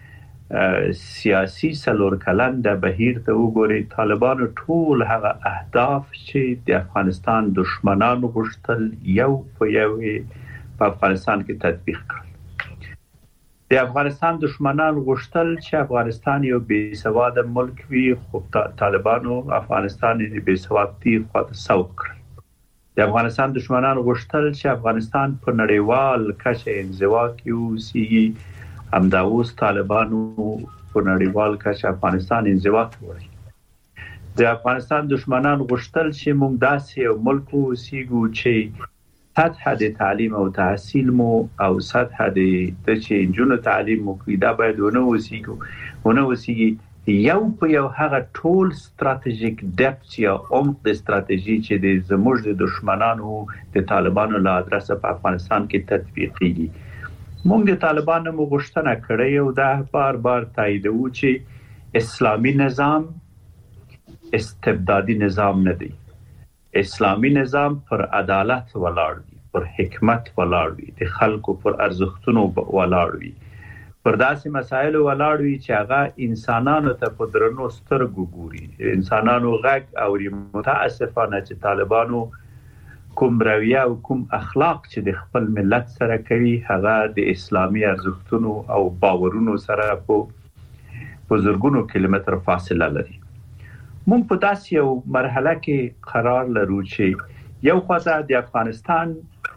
سیاسي سلور کلن د بهیر ته وګورئ طالبانو ټول هغه اهداف چې د افغانستان دشمنانو غوښتل یو په یو په افغانستان کې تطبیق کړل. د افغانستان دشمنان غوښتل چې افغانستان یو بې سواده ملک وي خو طالبانو افغانستان یې بې سوادي خواته سوق کړل. د افغانستان دشمنان غوښتل چې افغانستان په نړیوال کچه انزوا کې اوسي همدا اوس طالبانو په نړیوال کچه افغانستان انزوا کوي. د افغانستان دشمنان غوښتل چې موږ داسې یو ملک اوسېږو چې سطح د تعلیم او تحصیل مو او سطح د چې انجونو تعلیم مو دا باید ونه وسیږي ونه وسیږي یو په یو هغه ټول ستراتیژیک ډپث یا عمق د ستراتیژي چې د زموږ د دشمنانو د طالبانو له ادرسه په افغانستان کې تطبیقېږي. موږ د طالبانو مو غوښتنه کړې او دا بار بار تاییدو چې اسلامي نظام استبدادي نظام نه دی. اسلامی نظام پر عدالت ولاړ وي پر حکمت ولاړ وي د خلکو پر ارزښتونو ولاړ وي پر داسې مسایل ولاړوي چې هغه انسانانو ته په درنو سترګو ګوري، انسانانو غږ اوري. متاسفانه چې طالبانو کوم رویه او کوم اخلاق چې د خپل ملت سره کوي هغه د اسلامي ارزښتونو او باورونو سره په بزرګونو کیلومتر فاصله لري. موږ په داسې یو مرحله کې قرار لرو چې یو خواته د افغانستان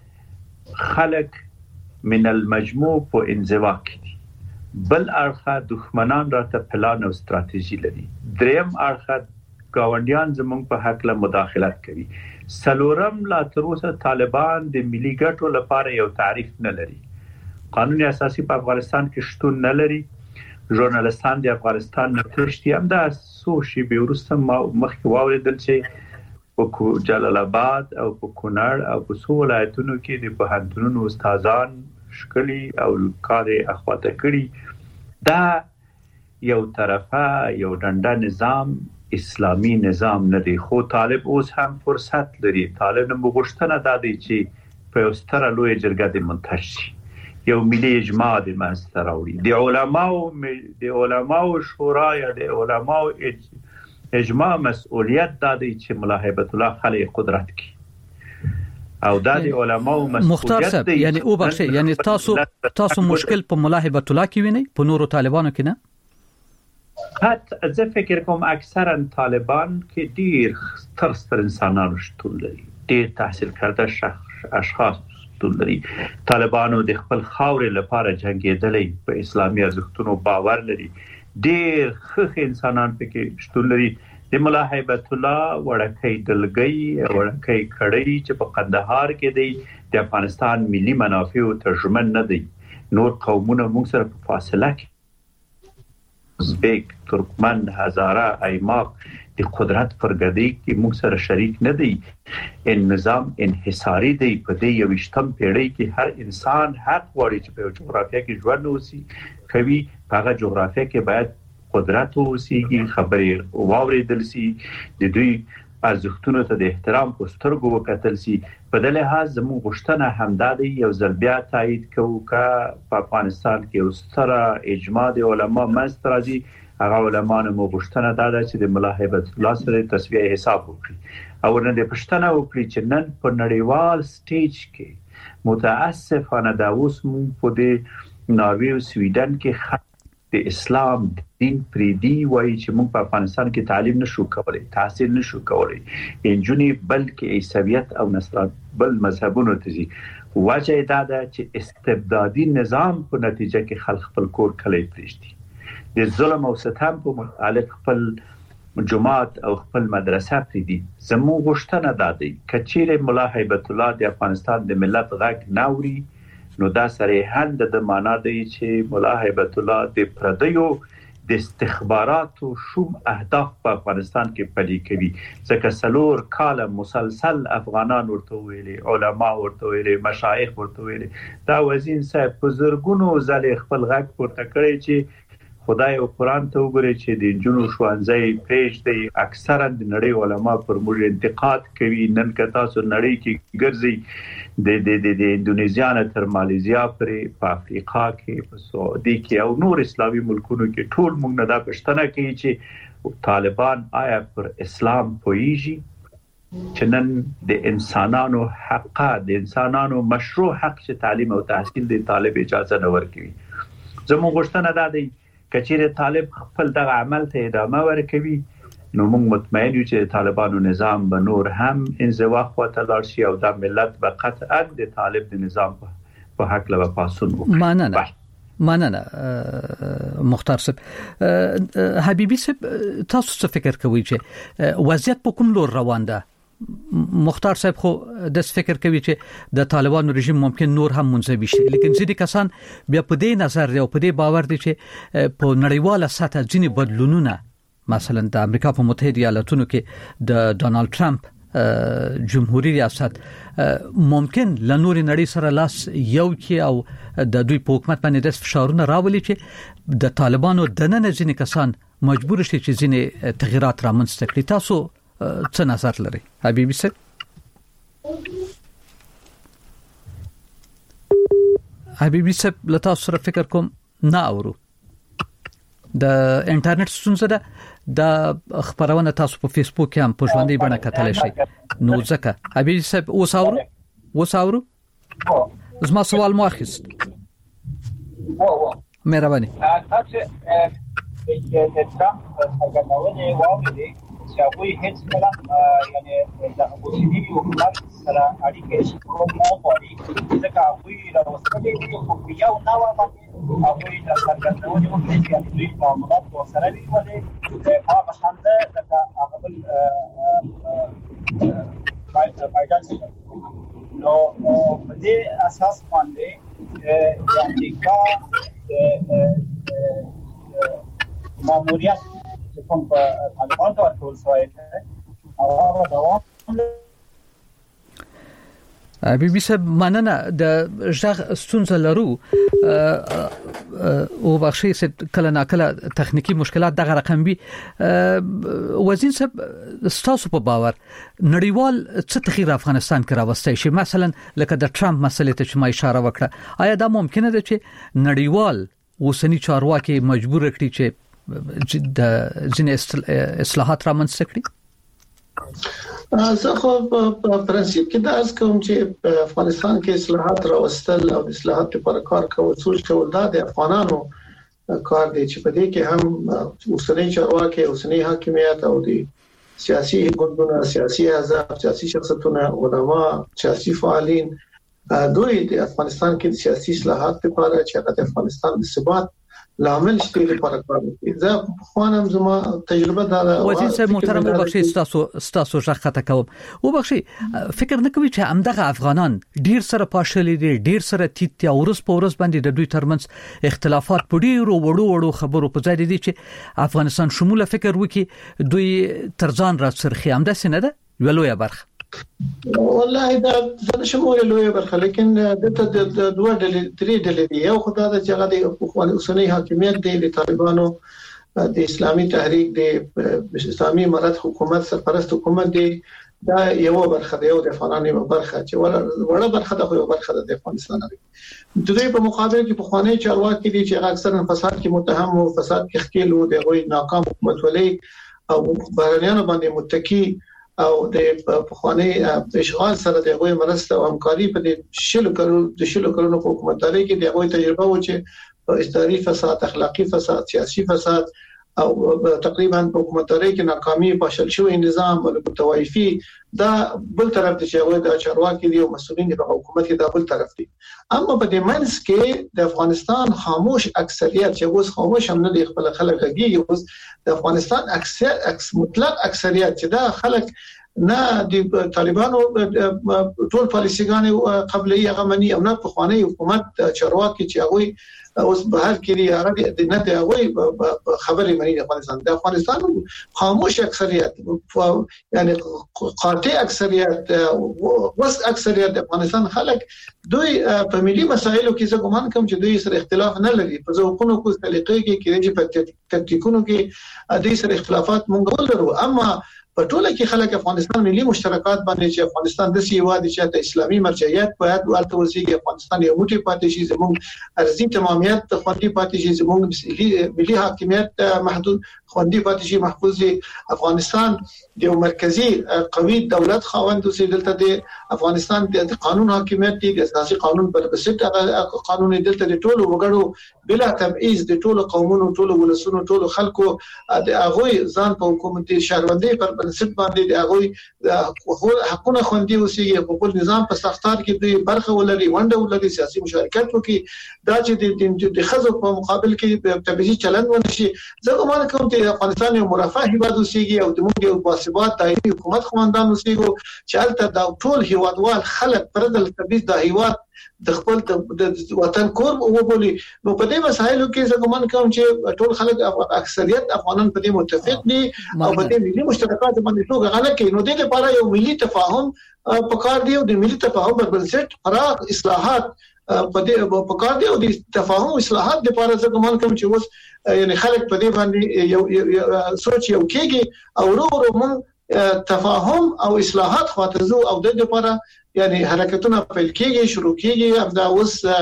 خلک من المجموع په انزوا کې دي، بل اړخه دښمنان راته پلان او ستراتیژي لري، دریم اړخه ګاونډیان زموږ په حق له مداخلت کوي، سلورم لا تر اوسه طالبان د ملي ګټو لپاره یو تعریف نه لري، قانون اساسي په افغانستان کې شتون نه لري، ژورنالستان د افغانستان نه تښتي. همدا څو شېبې وروسته ما مخکې واورېدل چې په جلال آباد او په کونړ او په څو ولایتونو کې د پوهنتونونو استادان شکلي او کار اخواته کړي. دا یو طرفه یو ډنډه نظام اسلامي نظام نه دی، خو طالب اوس هم فرصت لري. طالب نو غوښتنه دا دی چې په ستره لوی جرګه د منتخب شي، یو ملي اجماع د منځته راوړي، د علماو د علماو شورا یا د علماو اجماع مسؤلیت دا دی چې ملا هیبت الله خلع قدرت کی او دا د علماو مسؤلیت دی. یعنی او بخشه یعنی تاسو تاسو مشکل په ملا هیبت الله کې ویني، په نورو طالبانو کې نه؟ حتی زه فکر کوم اکثرا طالبان کې ډیر ستر ستر انسانانو شتون لري، ډیر تحصیل کرده شخص اشخاص شتون لري. طالبانو د خپل خاورې لپاره جنگیدلې، په اسلامي ارزښتونو باور لري، ډیر ښه انسانان پکې شتون لري. د ملا هیبت الله وړکۍ دلګۍ وړکۍ کړۍ چې په قندهار کې دی د افغانستان ملي منافع ته ژمن نه دی. نور قومونه موږ سره په فاصله کې ازبک، ترکمن، هزاره، ایماق د قدرت پرګدی کې موږ سره شریک نه دی. ان نظام انحصاري دی. په دې یوشتم پیړۍ کې هر انسان حق غواړي چې په جغرافیه کې ژوند وسی کوي، هغه جغرافیه کې باید قدرت وسیږي، خبرې واوریدل سي، د دوی ارزښتونو ته د احترام په سترګو وکتل سي. په دې لحاظ زموږ غوښتنه همدا دی، یو ځل بیا تایید کوو که په افغانستان کې یو ستره اجماع د علما منځته راځي، هغه علما نه مو غوښتنه دا ده چې د ملا هیبت الله سره تصفیه حساب وکړي او نه د پښتنه وکړي چې نن په نړیوال سټیج کې متاسفانه دا اوس مونږ په دې ناروی او سویډن کې د اسلام دین پریدي وایي چې موږ په افغانستان کې تعلیم نشو کولای، تحصیل نشو کولای، انجونې بلکې عیسویت او نصران بل مذهبونو ته ځي. وجه دا ده چې استبدادي نظام په نتیجه کې خلک خپل کور کلی پرېږدي، د ظلم او ستم په متعلق خپل جماعت او خپل مدرسه پرېږدي. زموږ غوښتنه دا دی که چیرې ملا هیبت الله د افغانستان د ملت غږ نه اوري، نو دا صریحاً د معنا دی چې مولا هیبت الله د پردیو د استخباراتو شوم اهداف په افغانستان کې پلي کوي. ځکه څلور کاله مسلسل افغانان ورته ویلي، علما ورته ویلي، مشایخ ورته ویلي، دا وزین صاحب په زرګونو ځلې خپل غږ پورته کړی چې خدای او قرآن ته وګوري چې د جنو ښوونځي پرېږدي. اکثرا د نړۍ علما پر موږ انتقاد کوي. نن که تاسو نړۍ کې ګرځئ د د د د اندونیزیا نه تر ماليزیا پورې، په افریقا کې، په سعودي کې او نور اسلامي ملکونو کې ټول موږ نه دا پوښتنه کوي چې طالبان آیا پر اسلام پوهیږي چې نن د انسانانو حق، د انسانانو مشروع حق چې تعلیم او تحصیل د طالب اجازه نه ورکوي. زموږ غوښتنه دا دی کچېره طالب خپل دغه عمل ته ادامه ورکوي، نو موږ مطمئن یو چې طالبانو نظام به نور هم انزوا خواته لاړ شي او دا ملت به قطعا د طالب د نظام په حق له پاسون وکړي. مننه مننه مختار صاحب. حبیبي صاحب تاسو څه فکر کوئ چې وضعیت په کوم لور روان ده؟ مختار صاحب خو د فکر کوي چې د طالبانو رژیم ممکن نور هم منزوي شي، لیکن ځینې کسان بیا په دې نظر دی او په دې باور دي چې په نړیواله سطح ځینې بدلونونه، مثلا د امریکا په متحده ایالاتونو کې د ډونالد ټرمپ جمهوریت ریاست ممکن له نور نړۍ سره لاس یو کې او د دوی په حکومت باندې د فشارونه راولي چې د طالبانو دننه ځینې کسان مجبور شي چې ځینې تغیرات رامنځته کړي. تاسو څه نظر لري حبیبي صاحب؟ حبیبي صاحب له تاسو سره فکر کوم نه اورو د انټرنیټ ستونزه ده د خبرونه تاسو په فیسبوک کې هم په ژوندۍ بڼه کتلی شئ نو ځکه ابي صاحب اوس اورو اوس اورو زما سوال مو اخیست مهرباني تاسو د ټرمپ څنګه واورئ چې هغه هیڅ کله یعنی د اوسنی حکومت سره اړیکې کوم نه غواړي ځکه هغه راوستلې دي خو یو نو باندې هغه د څرګندونې وکړي چې دوی معاملات ورسره ویلي د هغه څنګه د هغه بل فائدہ نو په دې اساس باندې یعنی کا ماموریت کوم په طالبان ته ټول شوی دی او هغه دوام بي بي صاحب مننه د ژغ ستونزه لرو او بخشي کله ناکله تخنیکی مشکلات دغه رقم وي وزیر صاحب ستاسو په باور نړیوال څه تغییر افغانستان کې راوستي شي مثلا لکه د ټرمپ مسلې ته چې ما اشاره وکړه آیا دا ممکنه ده چې نړیوال اوسنی چارواکي مجبور کړي چې د ځینې اصلاحات رامنځته کړي؟ زه خو په پرنسيپ کې دا از کوم چې افغانستان کې اصلاحات راوستل او د اصلاحات لپاره کار کول څول کول دا د افغانانو کار دی چې په دې کې هم اوسنی چارواکي اوسنی حاکمیت او د سیاسي ګوندونو سیاسي احزاب سیاسي شخصیتونه علما سیاسي فعالین دوی د افغانستان کې د سیاسي اصلاحات لپاره چې د افغانستان د ثبات لامل شته لپاره کار کوي. زه خو هم زما تجربه دا وزیر صاحب محترم وبخښئ تاسو تاسو ژغه کوم وبخښئ فکر نه کوي چې همدغه افغانان ډیر سره پاشلې دي ډیر سره تیت او ورس په ورس باندې د دوی ترمنځ اختلافات په ډیرو وړو وړو خبرو په ځای دي چې افغانستان شموله فکر وکي دوی ترځان را سرخي هم د سینه ده ویلویا برخه والله دا د شمول لوی برخه لیکن د دوه ډلې درې ډلې دی یو خدای د جګړې د اوسنۍ حاکمیت د طالبانو د اسلامي تحریک د اسلامي امارت حکومت سرپرست حکومت دی دا یو برخه دی او د افغانانو برخه چې وړه برخه د یو برخه د افغانستان دی د دوی په مقابل کې په خواني چارواکي دي چې اکثرا فساد کې متهم او فساد کې ښکیل وو د غوي ناکام حکومت ولې او بهرنیانو باندې متکی او د پخوانی اشغال سره د غوي مرسته او همکاري په شلو کلو د شلو کلونو په حکومتداري کې د غوي تجربه و چې اداري فساد اخلاقی فساد سیاسي فساد او تقریبا په حکومتداري کې ناکامي پاشل شوی نظام او توایفي دا بل طرف ته چې غوي د چارواکي دي او مسؤلین په حکومت کې دا بل طرف دي اما په دې منځ کې د افغانستان خاموش اکثریت چې اوس خاموش هم نه دی خپل خلک غږی اوس د افغانستان اکثر اکس مطلق اکثریت چې دا خلک نه د طالبانو ټول پالیسيګان قبلي هغه مني او نه په خواني حکومت چارواکي چې هغه اوس بهر کې لري هغه د نه دی هغه خبرې مني د افغانستان د افغانستان خاموش اکثریت یعنی قاطع اکثریت وس اکثریت د افغانستان خلک دوی په ملي مسایلو کې څه ګمان کوم چې دوی سره اختلاف نه لري په ځوکونو کو طریقې کې کې په تکتیکونو کې د سره اختلافات مونږ ولرو اما په ټوله کې خلک افغانستان ملي مشترکات باندې چې افغانستان د سیوادي چې د اسلامي مرجعیت په اړه ورته وسیږي افغانستان یو موټی پاتې شي زموږ ارزي تمامیت خوندي پاتې شي زموږ ملي حاکمیت محدود خوندي پاتې شي محفوظ افغانستان د مرکزی قوي دولت خاوند اوسې دلته د افغانستان د قانون حاکمیت دی د اساسي قانون پر بنسټ قانون دلته د ټولو وګړو بلا تبعیض د ټولو قومونو ټولو ولسونو ټولو خلکو د هغه ځان په حکومتي شهروندي پر بنسټ باندې د هغه حقونه خوندي اوسېږي حقوق نظام په سختار کې د برخه ولري ونده ولري سیاسي مشارکت وکړي دا چې د خزو په مقابل کې تبعیض چلند ونشي زه کوم کوم چې افغانستان یو مرفه هیواد اوسېږي او د موږ یو باسواده دایمي حکومت خواندان اوسېږي چې البته د ټول هیوادوال خلک پردل تبعیض د هیواد د خپل د وطن کور وبولي نو په دې مسایلو کې زه ګمان کوم چې ټول خلک اکثریت افغانان په دې متفق دي او په دې ملي مشترکات باندې ټول غلط کوي نو د دې لپاره یو ملي تفاهم په کار دی او د ملي تفاهم پر بنسټ پراخ اصلاحات په دې په کار دی او د تفاهم اصلاحات لپاره زه ګمان کوم چې اوس یعنی خلک په دې باندې یو سوچ یو کېږي او ورو ورو موږ تفاهم او اصلاحات خاطر زو او د لپاره یعنی حرکتونه پیل کېږي شروع کېږي دا اوس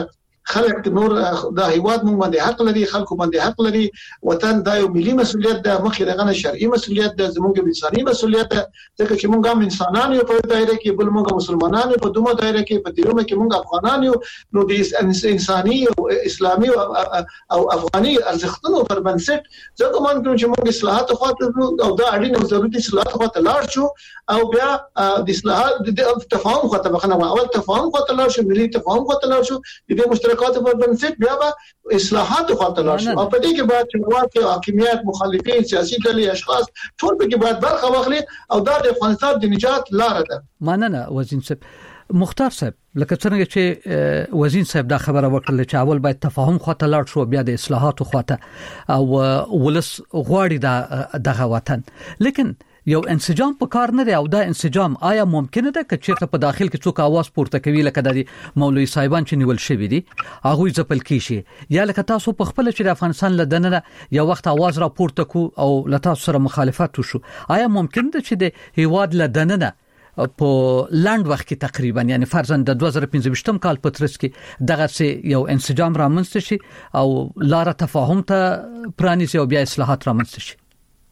خلک نور د هیواد مونږ باندې حق لري، خلکو باندې حق لري، وطن دا یو ملي مسؤلیت ده، مخې دغه شرعي مسؤلیت ده، زموږ انساني مسؤلیت ده، ځکه چې مونږ هم انسانان یو په دایره کې، بل مونږ مسلمانان په دومره دایره کې، په دیومه کې مونږ افغانان یو، نو د انساني او اسلامي او افغاني ارزښتونو پر بنسټ ځکه مونږ چې مونږ اصلاحات خواته او دا اړین او ضروري اصلاحات خواته لاړ شو، او بیا د اصلاحات د تفاهم خواته بخنه اول تفاهم خواته لاړ شو، ملي تفاهم خواته لاړ شو، د دې مشترکات پر بنسټ بیا به اصلاحات خواته لاړ شو، او په دې کې بعد چې حاکمیت، مخالفین، سیاسي ډلې، اشخاص ټول به کې بعد برخه واخلي، او دا د افغانستان د نجات لار ده. مننه وزیر صاحب. مختار صاحب، لکه څنګه چې وزیر صاحب دا خبره وکړه چې اول باید تفاهم خواته لاړ شو، بیا د اصلاحاتو خواته، او ولس غواړي دا دغه وطن، لیکن یو انسجام په کار نه دی، او دا انسجام آیا ممکنه ده چې چیرته په داخل کې څوک आवाज پورته کوي لکه د مولوی صاحبان چې نیول شوی دي هغه ځپل کیږي، یا لکه تاسو په خپل چې د افغانستان لدننه یو وخت आवाज را پورته کو او لته سره مخالفت وشو، آیا ممکن ده چې د هیواد لدننه په لاند وخت کې تقریبا یعنی فرضاً د دوه زره پنځه کال په ترڅ کې دغه سه یو انسجام رامنځته شي او لار تفاهم ته پرانیزي او بیا اصلاحات رامنځته شي؟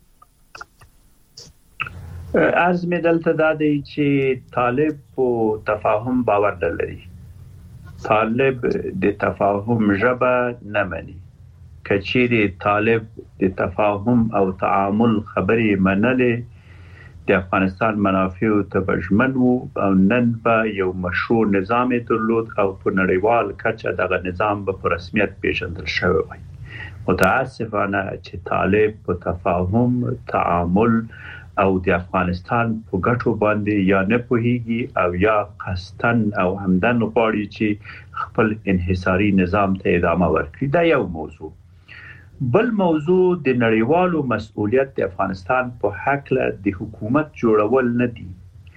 عرض می دلته دا دی چې طالب په تفاهم باور لري، طالب د تفاهم ژبه نه مني، کچېری طالب د تفاهم او تعامل خبرې منلې د افغانستان منافع ته بجمن وو، او نن به یو مشروع نظام درلود او په نړیوال کچه دغه نظام به په رسمیت پیژندل شوی وای. متاسفانه چې طالب په تفاهم، تعامل او د افغانستان په ګټو باندې یا نه پوهیږي او یا قصدن او عمدن غواړي چې خپل انحصاري نظام ته ادامه ورکړي. دا یو موضوع. بل موضوع د نړیوالو مسؤلیت د افغانستان په حق له د حکومت جوړول نه دي.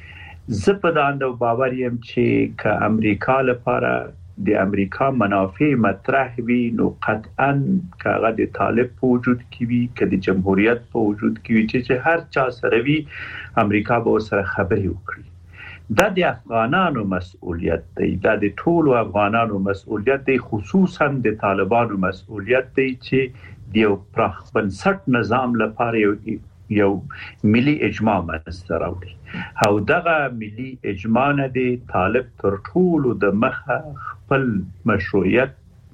زه په دا اندو باور یم چې که امریکا لپاره د امریکا منافع مطرح وي نو قطعاً کاغه د طالب په وجود کې وي، که د جمهوریت په وجود کې وي، چې هر چا سره وي امریکا به سره خبرې وکړي. دا د افغانانو مسؤلیت دی، دا د ټولو افغانانو مسؤلیت دی، خصوصاً د طالبانو مسؤلیت دی چې د یو پراخ بنسټ نظام لپاره یو یو ملي اجماع منځته راوړي، او دغه ملي اجماع نه دی طالب تر ټولو د مخه خپل مشروعیت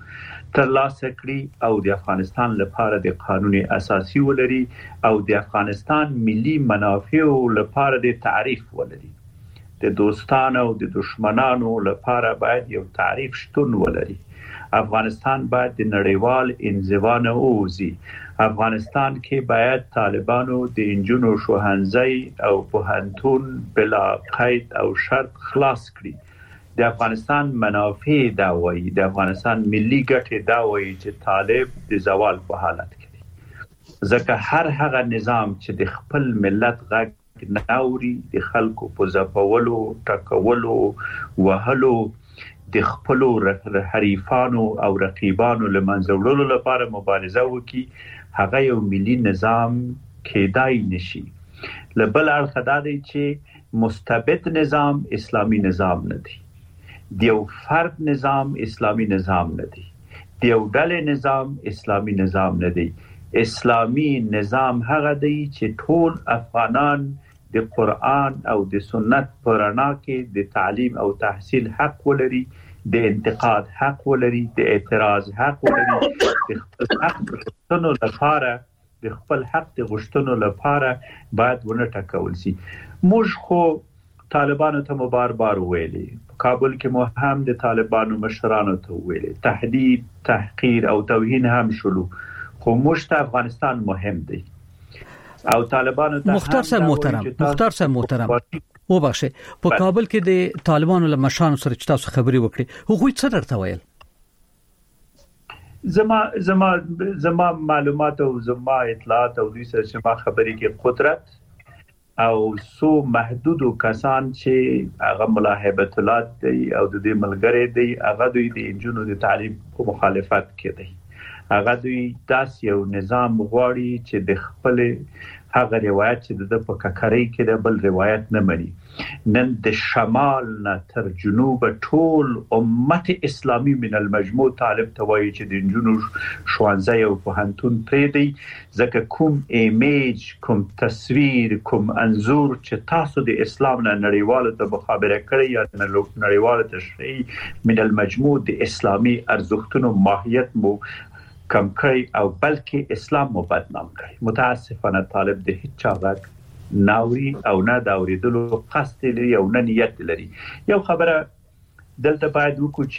ترلاسه کړي او د افغانستان لپاره د قانون اساسي ولري او د افغانستان ملي منافع لپاره د تعریف ولري. د دوستانو او د دشمنانو لپاره باید یو تعریف شتون ولري. افغانستان باید د نړیوال انزوا نه ووځي. افغانستان کې باید طالبانو د انجونو شوهنځي او پوهنتون بلا قید او شرط خلاص کړي. د افغانستان منافع دا وایي، د افغانستان ملي ګټې دا وایي چې طالب د زوال په حالت کې دی، ځکه هر هغه نظام چې د خپل ملت غږ ناوري، د خلکو په ځپولو، ټکولو، وهلو، د خپلو حریفانو او رقیبانو لمنځه وړلو لپاره مبارزه وکړي، هغه یو ملي نظام کېدای نشي. له بل اړخه دا دی چې مستبد نظام اسلامي نظام نه دی، د یو فرد نظام اسلامي نظام نه دی، د یو ډلې نظام اسلامي نظام نه دی. اسلامي نظام هغه دی چې ټول افغانان د قرآن او د سنت په رڼا کې د تعلیم او تحصیل حق ولري، د انتقاد حق ولري، د اعتراض حق ولري، د خپل حق غوښتنو لپاره د خپل حق د غوښتنو لپاره باید ونه ټاکل شي. موږ خو طالبانو ته بار بار ویلي، کابل کې مو هم د طالبانو مشرانو ته ویلي، تهدید، تحقیر او توهین هم شلو، خو موږ ته افغانستان مهم دی او طالبانو ته مختار صاحب محترم مختار صاحب محترم وبخښه، په کابل کې د طالبانو له مشرانو سره چې تاسو خبرې وکړي هغوی څه درته ویل؟ زما زما زما معلومات او زما اطلاعات او دوی سره چې ما خبرې کې قدرت او سو محدود کسان چې هغه ملاحبت لات دی او د دې ملګری دی، هغه دوی د انجونو د تعلیم په مخالفت کې دی، هغه دوی داس یو نظام غواړي چې د خپل هغه روایت چې د په ککرۍ کې د بل روایت نه مني. نن د شمال نه تر جنوب ټول امت اسلامي من المجموع طالب توایي چې د جنونو شوانځي او پوهنتون پریدي ځکه کوم ایمیج کوم تصویر کوم انزور چې تاسو د اسلام نه نړیواله ته مخابره کړی یا نړیواله تشریح من المجموع د اسلامي ارزښتونو ماهیت مو کم کړی او بلکې اسلام مو بدنام کړی. متاسفانه طالب د هیڅ چاغک ناوري او نه دا اوریدلو قصد لري او نه نیت لري. یو خبره دلته باید وکړو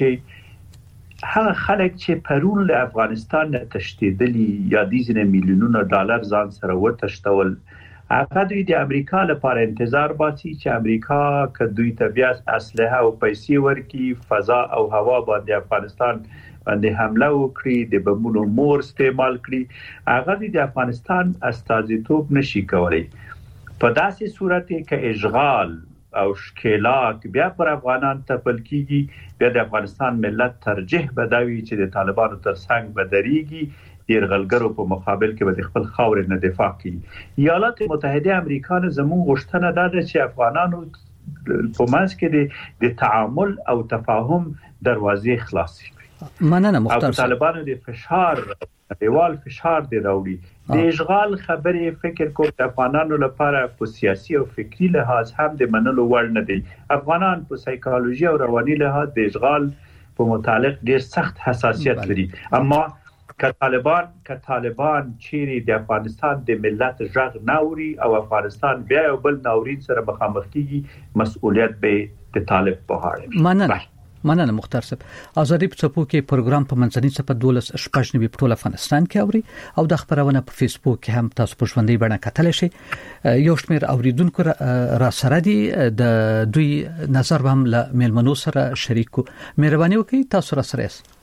چې هغه خلک چې پرون له افغانستان نه تښتېدلي یا د ځینې میلیونونو ډالر ځان سره وتښتول، هغه دوی د امریکا لپاره انتظار باسي چې امریکا که دوی ته بیا اسلحه او پیسې ورکړي، فضا او هوا باندې افغانستان باندې حمله وکړي، د بمونو مور استعمال کړي، هغه د افغانستان استازیتوب نشي کولای. په داسې صورت کې چې اشغال او ښکېلاک بیا پر افغانان تپل کیږي، بیا د افغانستان ملت ترجیح بدوي چې د طالبانو ترڅنګ بدريږي، د يرغلګرو په مقابل کې به خپل خاورې نه دفاع کوي. ایالات متحده امریکا نه زموږ غوښتنه ده چې افغانانو په منځ کې د تعامل او تفاهم دروازې خلاصې کړي. مننه مختار. طالبانو د فشار دیوال فشار دی راوړي. د اشغال خبرې فکر کوم د افغانانو لپاره په سیاسي او فکری لحاظ هم د منلو وړ نه دي. افغانان په سایکولوژي او رواني لحاظ د اشغال په متعلق ډیر سخت حساسیت لري. اما که طالبان که طالبان چیرې د افغانستان د ملت ژغ ناوري او افغانستان بیا یو بل ناورین سره مخامخ کیږي، مسؤلیت به د طالب په غاړه. مننه مننه مختار صاحب. ازادي په څپو کې پروګرام په منځني صفه دولس شپږ نوي په ټول افغانستان کې اوري او د خبرونه په فیسبوک کې هم تاسو په ژوندۍ بڼه کتلی شئ. یو شمېر اوریدونکو را سره دي، د دوی نظر هم له میلمنو سره شریکو. مهرباني وکړئ تاسو را سره یاست.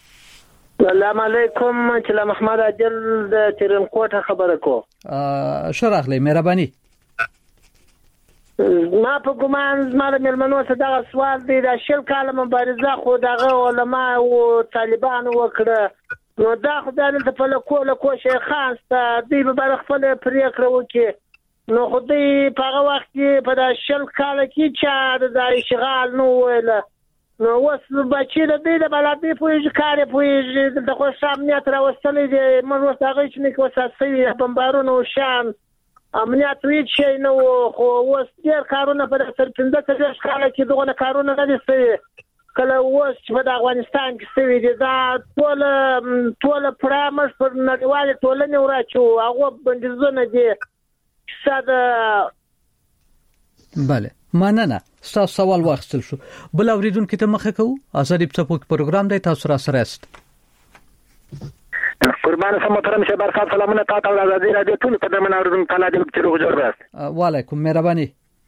السلام علیکم. چې محمد عادل د ترنکوټ خبره کو. شراغلی مهرباني. ما په ګمان زماره ملمنو ته دا سوال دی، دا شل کاله مبارزه خو دغه علما او طالبان وکړه، نو دا خدای ته په لکو لکو شیخان ست دی به خپل پریکړه وکړي، نو خو دی په هغه وخت کې په دا شل کاله کې چې د اشغال نو ویل، نو اوس بچی د دې د بلدي پوهې کار پوهې د خو شامنیت راوستلې دي، موږ اوس هغه چې نه کوساسي بمبارونو شان امنیت وی چې نو خو اوس ډیر کارونه په تر پنځه کال کې دغه کارونه نه دي سوي، کله اوس په افغانستان کې سوي دي، دا ټول ټول پرامش پر نړیواله ټولنه ورچو هغه بندیزونه دي ساده. بله مننه. تاسو سوال واخیستل شو. بل اوریدونکو ته مخه کوو. ازادي په څپو کې پروګرام دی، تاسو را سره است. قربان سم محترم شهباز صاحب سلامونه تاسو او ازادي رادیو ټول په دمن اوریدونکو تعالی دې چې روغ جوړ راست. وعلیکم مهرباني.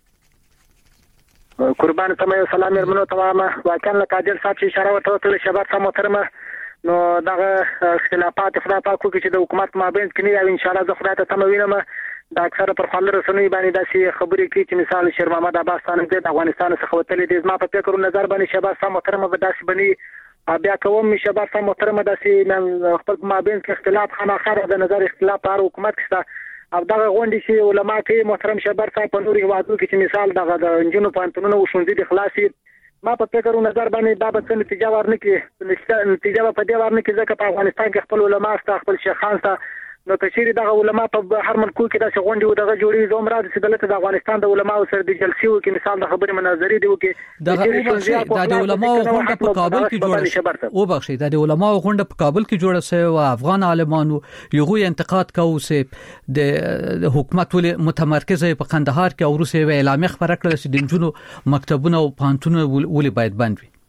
قربان سم یو سلام مرمنو تمامه واکن لقادر صاحب چې اشاره وته ټول شهباز صاحب محترم، نو دغه اختلافات خدای پاک کوي چې د حکومت مابین کې نه، ان شاء الله زه خدای ته تم وینم دا اکثر پر خپل رسنۍ باندې داسې خبرې کوي چې مثال شیر محمد عباس خان د افغانستان څخه وتلې دي. زما په فکر نظر باندې شهباز صاحب محترم به داسې بني بیا کوم شهباز صاحب محترم داسې خپل مابین کې اختلاف خامخا د نظر اختلاف پر حکومت کې او دغه غونډې چې علما کې محترم شهباز صاحب په نوري هوادو کې چې مثال دغه د انجنونو پانتونونو وشوندې د خلاصي، ما په فکر نظر باندې دا به څه نتیجه ورنکړي، نتیجه په دې ورنکړي ځکه په افغانستان کې خپل علما ست خپل شیخان ست، نو کچېری دغه علما په هر ملک کې داسې غونډې او دغه جوړې زمرا د دولت د افغانستان د علماو سره د جلسې وکي مثال د خبرې مناظرې دی وکي د علماو غونډه په کابل کې جوړه شوه. او بخښي د علماو غونډه په کابل کې جوړه شوه او افغان عالمانو یو انتقاد کوي چې د حکومت ولې متمرکزه په قندهار کې او روسي اعلامیه خبره کړې چې د جنونو مکتبونه او پانتونونه ولې باید بند وي.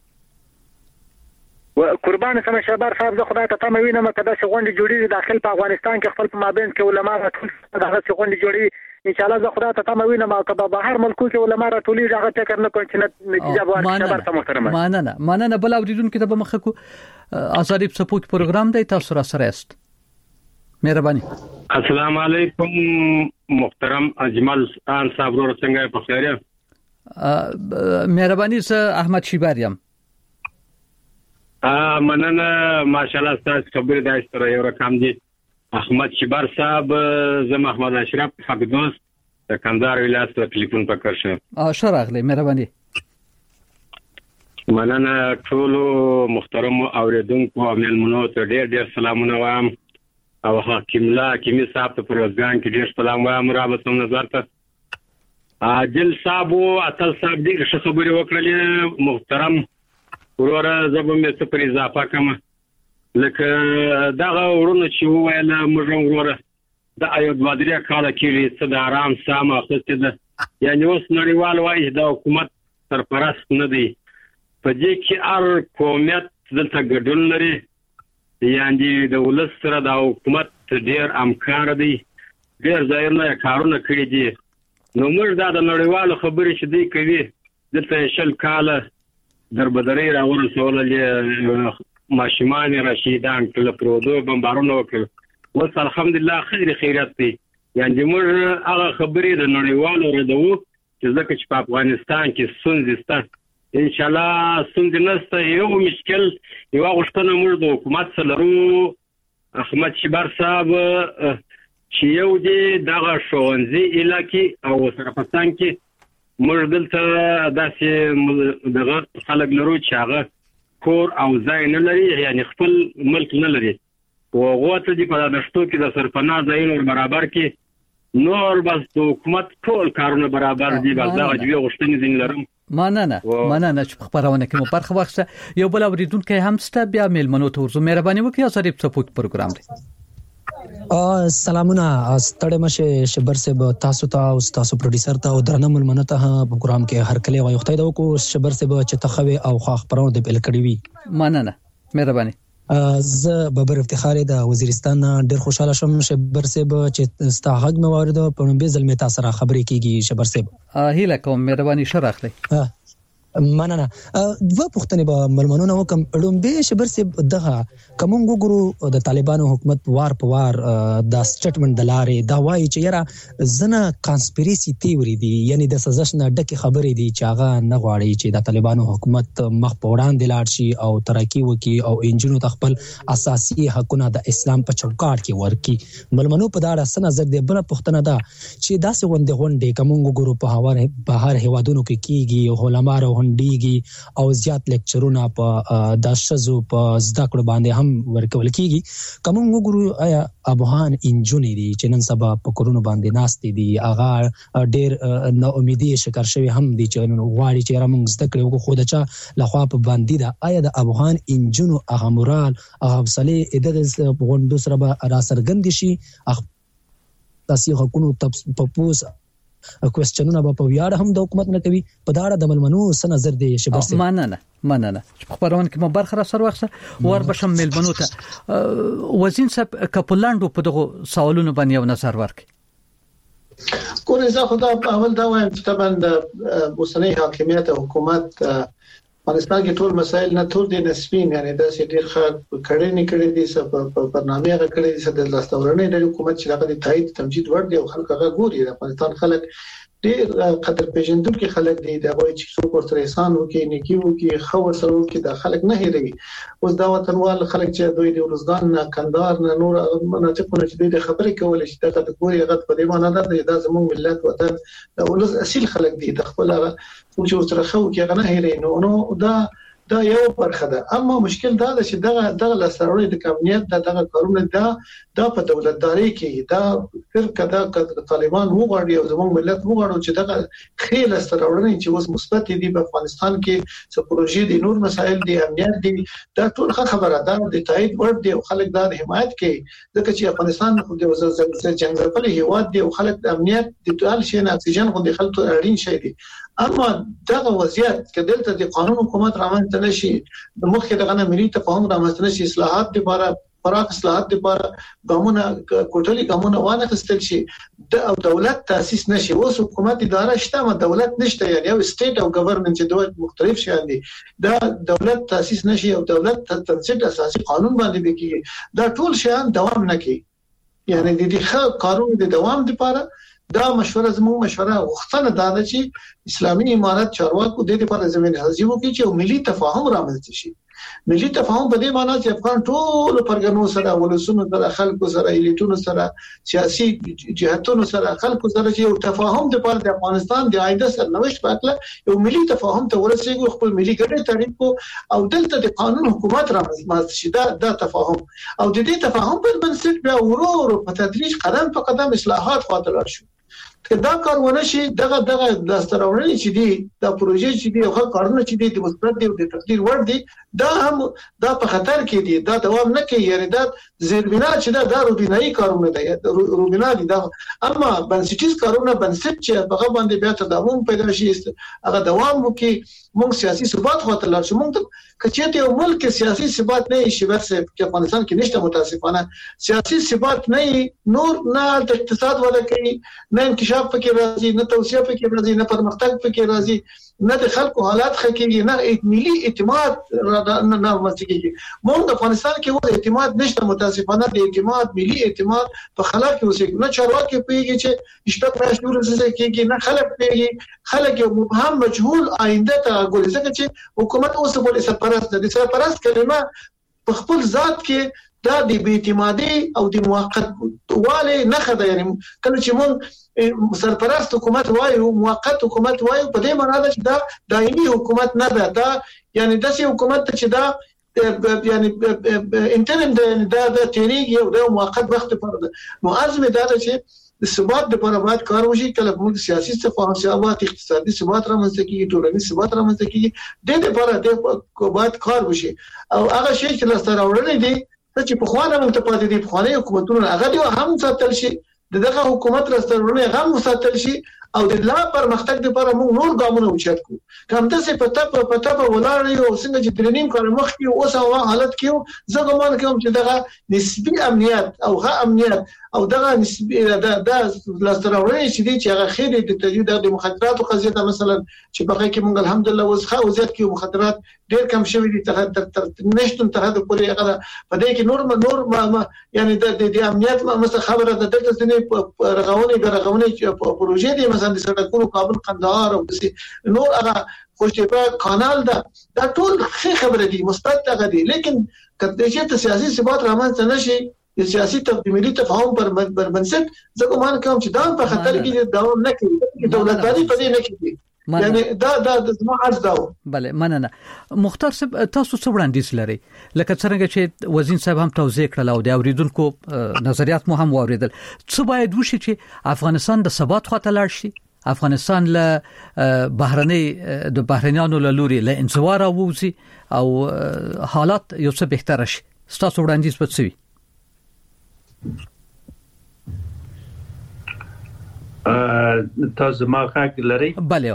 قربان سم شهباز صاحب زه خدای ته تم وینم کدا چې غونډې جوړې داخل په افغانستان کې خپل په مابین کې علما راټول دغه چې غونډې جوړې ان شاء الله زه خدای ته تم وینم او کبه بهر ملکو کې علما راټولې دغه فکر نه کوم چې نتیجه به شهباز صاحب محترم. مننه مننه. بل اوریدونکو ته به مخه کو. ازادي په څپو کې پروګرام دی، تاسو را سره است. مهرباني. السلام علیکم محترم اجمل خان صاحب ورو څنګه په خیر یې؟ مهرباني زه احمد شیباریم. ا مننه ماشاءالله تاسو خبرې دای ستره یو رقم دي احمد شبر صاحب زه محمد اشرف حقدوس د کندهار ولایت ته ټلیفون پکړ شه. اه شراغله مهرباني. مننه ټول محترم اوریدونکو او ملمنو ته ډېر ډېر سلامونه وایم او حکیم الله حکیمي صاحب ته پروګرام کې ډېر سلام وایم. رابطه نظر ته عادل صاحب او اتل صاحب دې ښه خبرې وکړلې محترم وروره زبم څه پر اضافه کوم لکه دغه ورونه چې وویل موږ وروره د ایو د بدریا کاله کې څه د آرام سام اخته ده یعنی اوس نړیوال وایي د حکومت سرپرست نه دی په دې کې ار قومیت دلته ګډون لري یعنی د ولس سره د حکومت ډېر امکان دی ډېر ځایونه کارونه کړی دي نو موږ دا د نړیوالو خبرې چې دی کوي دلته شل کاله دربدري راورسولې ماشومان رشیدان کله پرودو بمبارونه وکړ اوس الحمدلله خیر خیرات دی یعنی موږ هغه خبرې د نړیوالو ردو چې ځکه چې په افغانستان کې ستونزې شته ان شاء الله ستونزې نشته یو مشکل یو غوښتنه موږ د حکومت سره لرو احمد شبر صاحب چې یو دی دغه ښوونځي علاقې او سره پاکستان کې موږ دلته داسې دغه خلک لرو چې هغه کور او ځای نه لري یعنی خپل ملک نه لري او هغه ته د په دشتو کې د سرپناه ځایونو برابر کې نور بس د حکومت ټول کارونه برابر دي بس دا جوړ غوښتنې دي لرم. مننه مننه چې خبرونه کې مو برخه واخسته یو بل اوریدونکو هم ست بیا ملمنو ته ورزو مهرباني وکړئ سره په پوت پروګرام دی. سلامونه ستړي مشه شبر صاحب تاسو ته او تاسو پروډوسر ته او درنه ملمنو ته پروګرام کې هر کله وایي خدای دا کو شبر صاحب چې تخوي او خاخ پرونه د بل کړی وي. مننه مهرباني. زه ببر افتخار د وزیرستان ډېر خوشاله شوم شبر صاحب چې ستاغ مې وارد په نوم به زلمه تاسو را خبرې کیږي شبر صاحب. هیله کوم مهرباني شرخلي. مننه دوه پښتنې به ملمنونه وکم لومبه شبر صاحب دغه کوم وګورو د طالبانو حکومت وار په وار د سټیټمنټ د لارې دا وایي چې یاره زنه کانسپیریسي تیوري دي یعنی د سزش نه ډکه خبرې دي چې هغه نه غواړي چې د طالبانو حکومت مخ په وړاندې لاړ شي او ترقی وکړي او انجنونو تخپل اساسي حقونه د اسلام په چوکاټ کې ورکړي. ملمنو په دا اړه سنځر دی بل پښتنه ده چې داسې غونډې غونډې کوم وګورو په هوار بهر هوادونو کې کیږي علماء هنديږي او زیات لیکچرونه په د شزو په زده کړو باندې هم ورکول کیږي کوم وګورو آیا افغان انجونې دي چې نن سبا په کورونو باندې ناستې دي هغه ډېر نا امیدي شکر شوی هم دي چې نن غواړي چې رامنګ زده کړو خو دچا لخوا په باندې دا آیا د افغان انجونو هغه مورال هغه حوصله د غونډو سره به را څرګند شي تاسو حکومت تپوس کوېسچنونه په ویاړ هم د حکومت نه کوي په دا اړه د ملمنو څه نظر دی شبر صاحب. مننه مننه خبرونه کې مو برخه را سره وخت ور بشم ملمنو ته وزین صاحب کپلاندو په دغه سوالونو باندې یو نظر ورکړي. کورې زه خدا په اول دا وایم چې طبعا د اوسنۍ حاکمیت او حکومت افغانستان کې ټول مسایل نه تور دي نسبین یعنی دا چې ډیر ښه کړي نه کړي دي سبب په برنامه هغه کړي دي د لاستورنې د حکومت چې هغه د تایید تمجید ور دي او خلک هغه ګوري د افغانستان خلک ډیر قدر پیژندونکو خلک دي دا وایي چې څوک ورته احسان وکي نیکی وکي خو سره وکي د خلک نه هېروي. اوس دا وطنوال خلک چې دوی د ورزګان نه کندهار نه نور مناطقونه چې د خبرې کول شي دا د ګوري هغه په دې معنی ده دا زموږ ملت وطن د ولز اصل خلک دي د خپل هغه چې ورته خو کې هغه نه هېروي نو دا دا یو برخه ده. اما مشکل دا ده چې دغه دغه لسروري د کابینت دغه کارونه دا د په دولتداري کې دا فرقه د طالبان وغواړي او زموږ ملت وغواړي چې دغه خېل لسروري چې اوس مثبت دي په افغانستان کې څه پروژې دي نور مسایل دي امنیت دي دا ټول خبره ده د تایید ورډ دي او خلک دا د حمایت کوي ځکه چې افغانستان خو د وزارت جنګ هیواد دي او خلک د امنیت د ټول شي نه اکسیجن خو د خلکو اړین شي دي. اما دغه وضعیت کې دلته د قانون حکومت رامنځته نشي د مخکې دغه ملي تفاهم رامنځته نشي اصلاحات لپاره پراخ اصلاحات لپاره ګامونه کوټلي ګامونه وانه خستل شي د دولت تاسیس نشي. اوس حکومت اداره شته ما دولت نشته یعنی یو سټیټ او ګورنمنت چې دوه مختلف شي دي دا دولت تاسیس نشي او دولت تنسیق اساسي قانون باندې بکیږي دا ټول شیان دوام نه کوي یعنی د دې قانون د دوام لپاره دا مشوره زموږ مشوره غوښتنه دا ده چې اسلامي امارت چارواکو د دې لپاره زمينه هڅه وکړي چې ملي تفاهم رامنځته شي ملي تفاهم په دې معنی چې افغان ټول پرګنو سره ولسونو سره خلکو سره الیټونو سره سیاسي جهاتونو سره خلکو سره چې یو تفاهم د پر د افغانستان د آینده سرنوشت په اړه یو ملي تفاهم ته ورسېږو خپل ملي ګټې تعریف کو او دلته د قانون حکومت رامنځته شي دا د تفاهم او د دې تفاهم پر بنسټ بیا ورو ورو په تدریج قدم په قدم اصلاحات خاطر شو دا کارونه شي دغه دغه د سترونې چې دي د پروژې چې دي هغه کارونه چې دي د مثبت دي او د تقدیر ور دي دا هم دا په خطر کې دي دا دوام نه کوي یعنی دا زیربنا چې دا د روبینایي کارونه دي روبینا دي دا اما بنسټیز کارونه بنسټ چې هغه باندې بیا تداوم پیدا شي هغه دوام وکي موږ سیاسي ثبات خاطر لار شو موږ کچې ته یو ملک سیاسي ثبات نه شي ورسې په افغانستان کې نشته متاسفانه سیاسي ثبات نه نور نه د اقتصاد ولا کوي نه انکشاف پکې راځي نه توسعه پکې راځي نه پرمختګ پکې راځي نه د خلکو حالات خکېږي نه ملي اعتماد نه نه مسکېږي موږ د افغانستان کې وو اعتماد نشته متاسفانه د اعتماد ملي اعتماد په خلا کې اوسېږي نه چارواکي پیږي چې شپږ میاشتې ورسې کېږي نه خلک پیږي خلک یو مبهم مجهول آینده ته ګوري ځکه چې حکومت اوس په سرپرست د سرپرست کلمه په خپل ذات کې دا د بې اعتمادي او د موقت والي نه خدای یعنی کله چې مون سرپرست حکومت وایو موقت حکومت وایو په دې معنی ده چې دا دایمي حکومت نه ده دا یعنی داسې حکومت چې دا یعنی انټرم دا د تیریږي او د موقت وخت پر ده نو ازمه دا چې د ثبات د لپاره باید کار وشي کله موږ سیاسي تفاهم ثبات اقتصادي ثبات رامنځته کیږي ټولنیز ثبات رامنځته کیږي د دې لپاره د باید کار وشي او هغه شی چې لاسته راوړل دي چې په خوانه موږ ته پاتې دي په خوانه حکومتونو هغه دی هم ساتل شي دغه حکومت راسترونه هم ساتل شي او د لا پرمختګ لپاره موږ نور ګامونه اوچت کو کوم د څه پتا په پتا په ولاړ یو څنګه چې درنیم کار مخ کې اوس هغه حالت کې زه ګمان کوم چې دغه نسبی امنیت او غا امنیت او دغه نسبی د د لاستراوړې چې دي چې هغه خېری د تجدید د مخدرات او قضیه مثلا چې بقای کې موږ الحمدلله وسخه او زیات کې مخدرات ډېر کم شوی دي تر نشټون ته د پوري هغه په دې کې نور نور ما یعنی د د امنیت مثلا خبره د دغه ځنې رغونې رغونې پروژې دي مثلا د سړکونو کابل قندهار او نور هغه خوشتبه کانال دا دا ټول خبره دي مثبت هغه دي لیکن کله چې سیاسي ثبات رامنځته نشي سیاسي تفاهم تفاهم پر بنسټ زه کوم کوم چې دا په خطر کې دوام نه کوي دولتداري په دې نه کوي یعنی دا دا د زما عرض دا بله مننه مختار صاحب تاسو څه وړاندیز لري لکه څنګه چې وزیر صاحب هم توضیح کړل او د اوریدونکو نظریات مو هم واوریدل څه باید وشي چې افغانستان د ثبات خواته لاړ شي افغانستان له بهرني د بهرنیانو له لوري له انزوا راوځي او حالات یو څه بهتر شي تاسو وړاندیز پڅوي تاسو ما غږ لري بله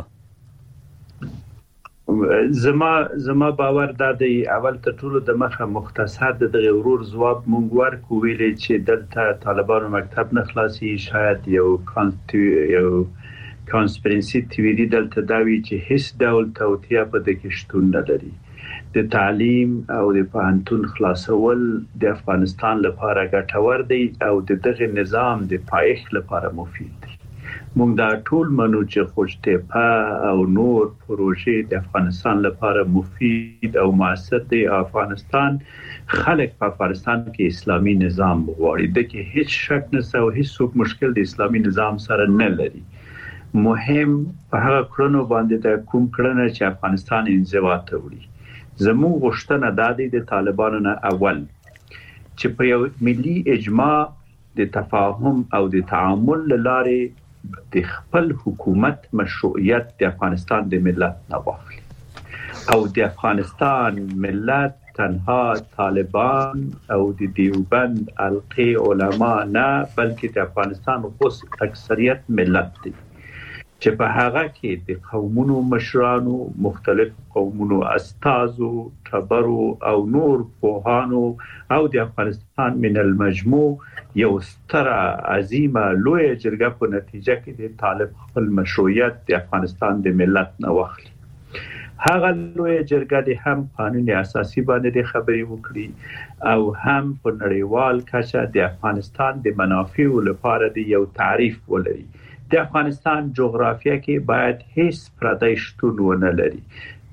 زما زما باور دا دی اول ته ټولو د مخه مختصر د غورور ځواب مونږ ورکو ویلې چې دلته طالبانو مکتب نه خلاصي شاید یو یو کانسپیرنسي تیوري دلته دا وی چې هیڅ ډول توطیه په دې شتون نه لري د تعلیم او د پوهنتون خلاصول د افغانستان لپاره ګټور دی او د دغه نظام د پایښت لپاره مفید دی موږ دا ټول منو چې خوشتپه او نور پروژې د افغانستان لپاره مفید او موثر دی افغانستان خلک په افغانستان کې اسلامي نظام غواړي د کې هیڅ شک نشته او هیڅ مشکل د اسلامي نظام سره نه لري مهم په هغه کړنو باندې د کوم کړنه چې افغانستان انزوا ته وړي زموږ غوښتنه د دې د طالبانو نه اول چې په یو ملي اجماع د تفاهم او د تعامل لاره د خپل حکومت مشروعیت د افغانستان د ملت نه واخلي او د افغانستان ملت تنها طالبان او د دیوبند القی علما نه بلکې د افغانستان خصوص اکثریت ملت دی چې په هغه کې د قومونو مشرانو مختلف قومونو استازو خبرو او نور پوهانو او د افغانستان من المجموع یو ستره عظیمه لوی جرګه په نتیجه کې د طالب خپل مشروعیت د افغانستان د ملت نه واخلي هغه لوی جرګه د هم قانون اساسي باندې خبري وکړي او هم په نړیوال کچه د افغانستان د منافعو لپاره د یو تعریف ولري د افغانستان جغرافیه کې باید هیڅ پردی شتون ونه لري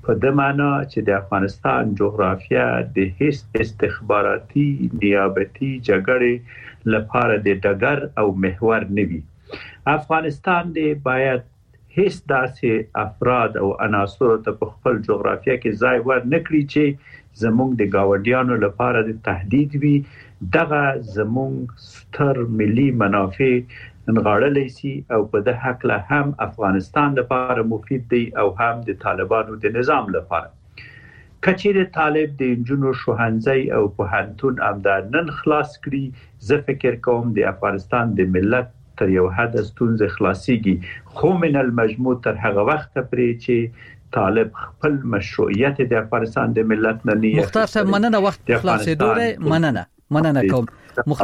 په د معنا چې د افغانستان جغرافیه د هیڅ استخباراتي نیابتي جګړې لپاره د ډګر او محور نه وي. افغانستان د باید هیڅ داسې افراد او عناصر ته په خپل جغرافیه کې ځای ور نکړي چې زموږ د گاونډیانو لپاره د تهدید وي. دغه زموږ ستر ملي منافع نغاړلای شي او په د حق له هم افغانستان لپاره مفید دی او هم د طالبانو د نظام لپاره. کچېره طالب د انجونو شوهنځي او پوهنتون امدار نن خلاص کړي، زه فکر کوم د افغانستان د ملت تر یو حد ستونزې خلاصيږي، خو من المجموع تر هغه وخت پرې چې طالب خپل مشروعیت د افغانستان د ملت نه نه مختار صاحب مننه وخت خلاصې دوره مننه مننه کوم.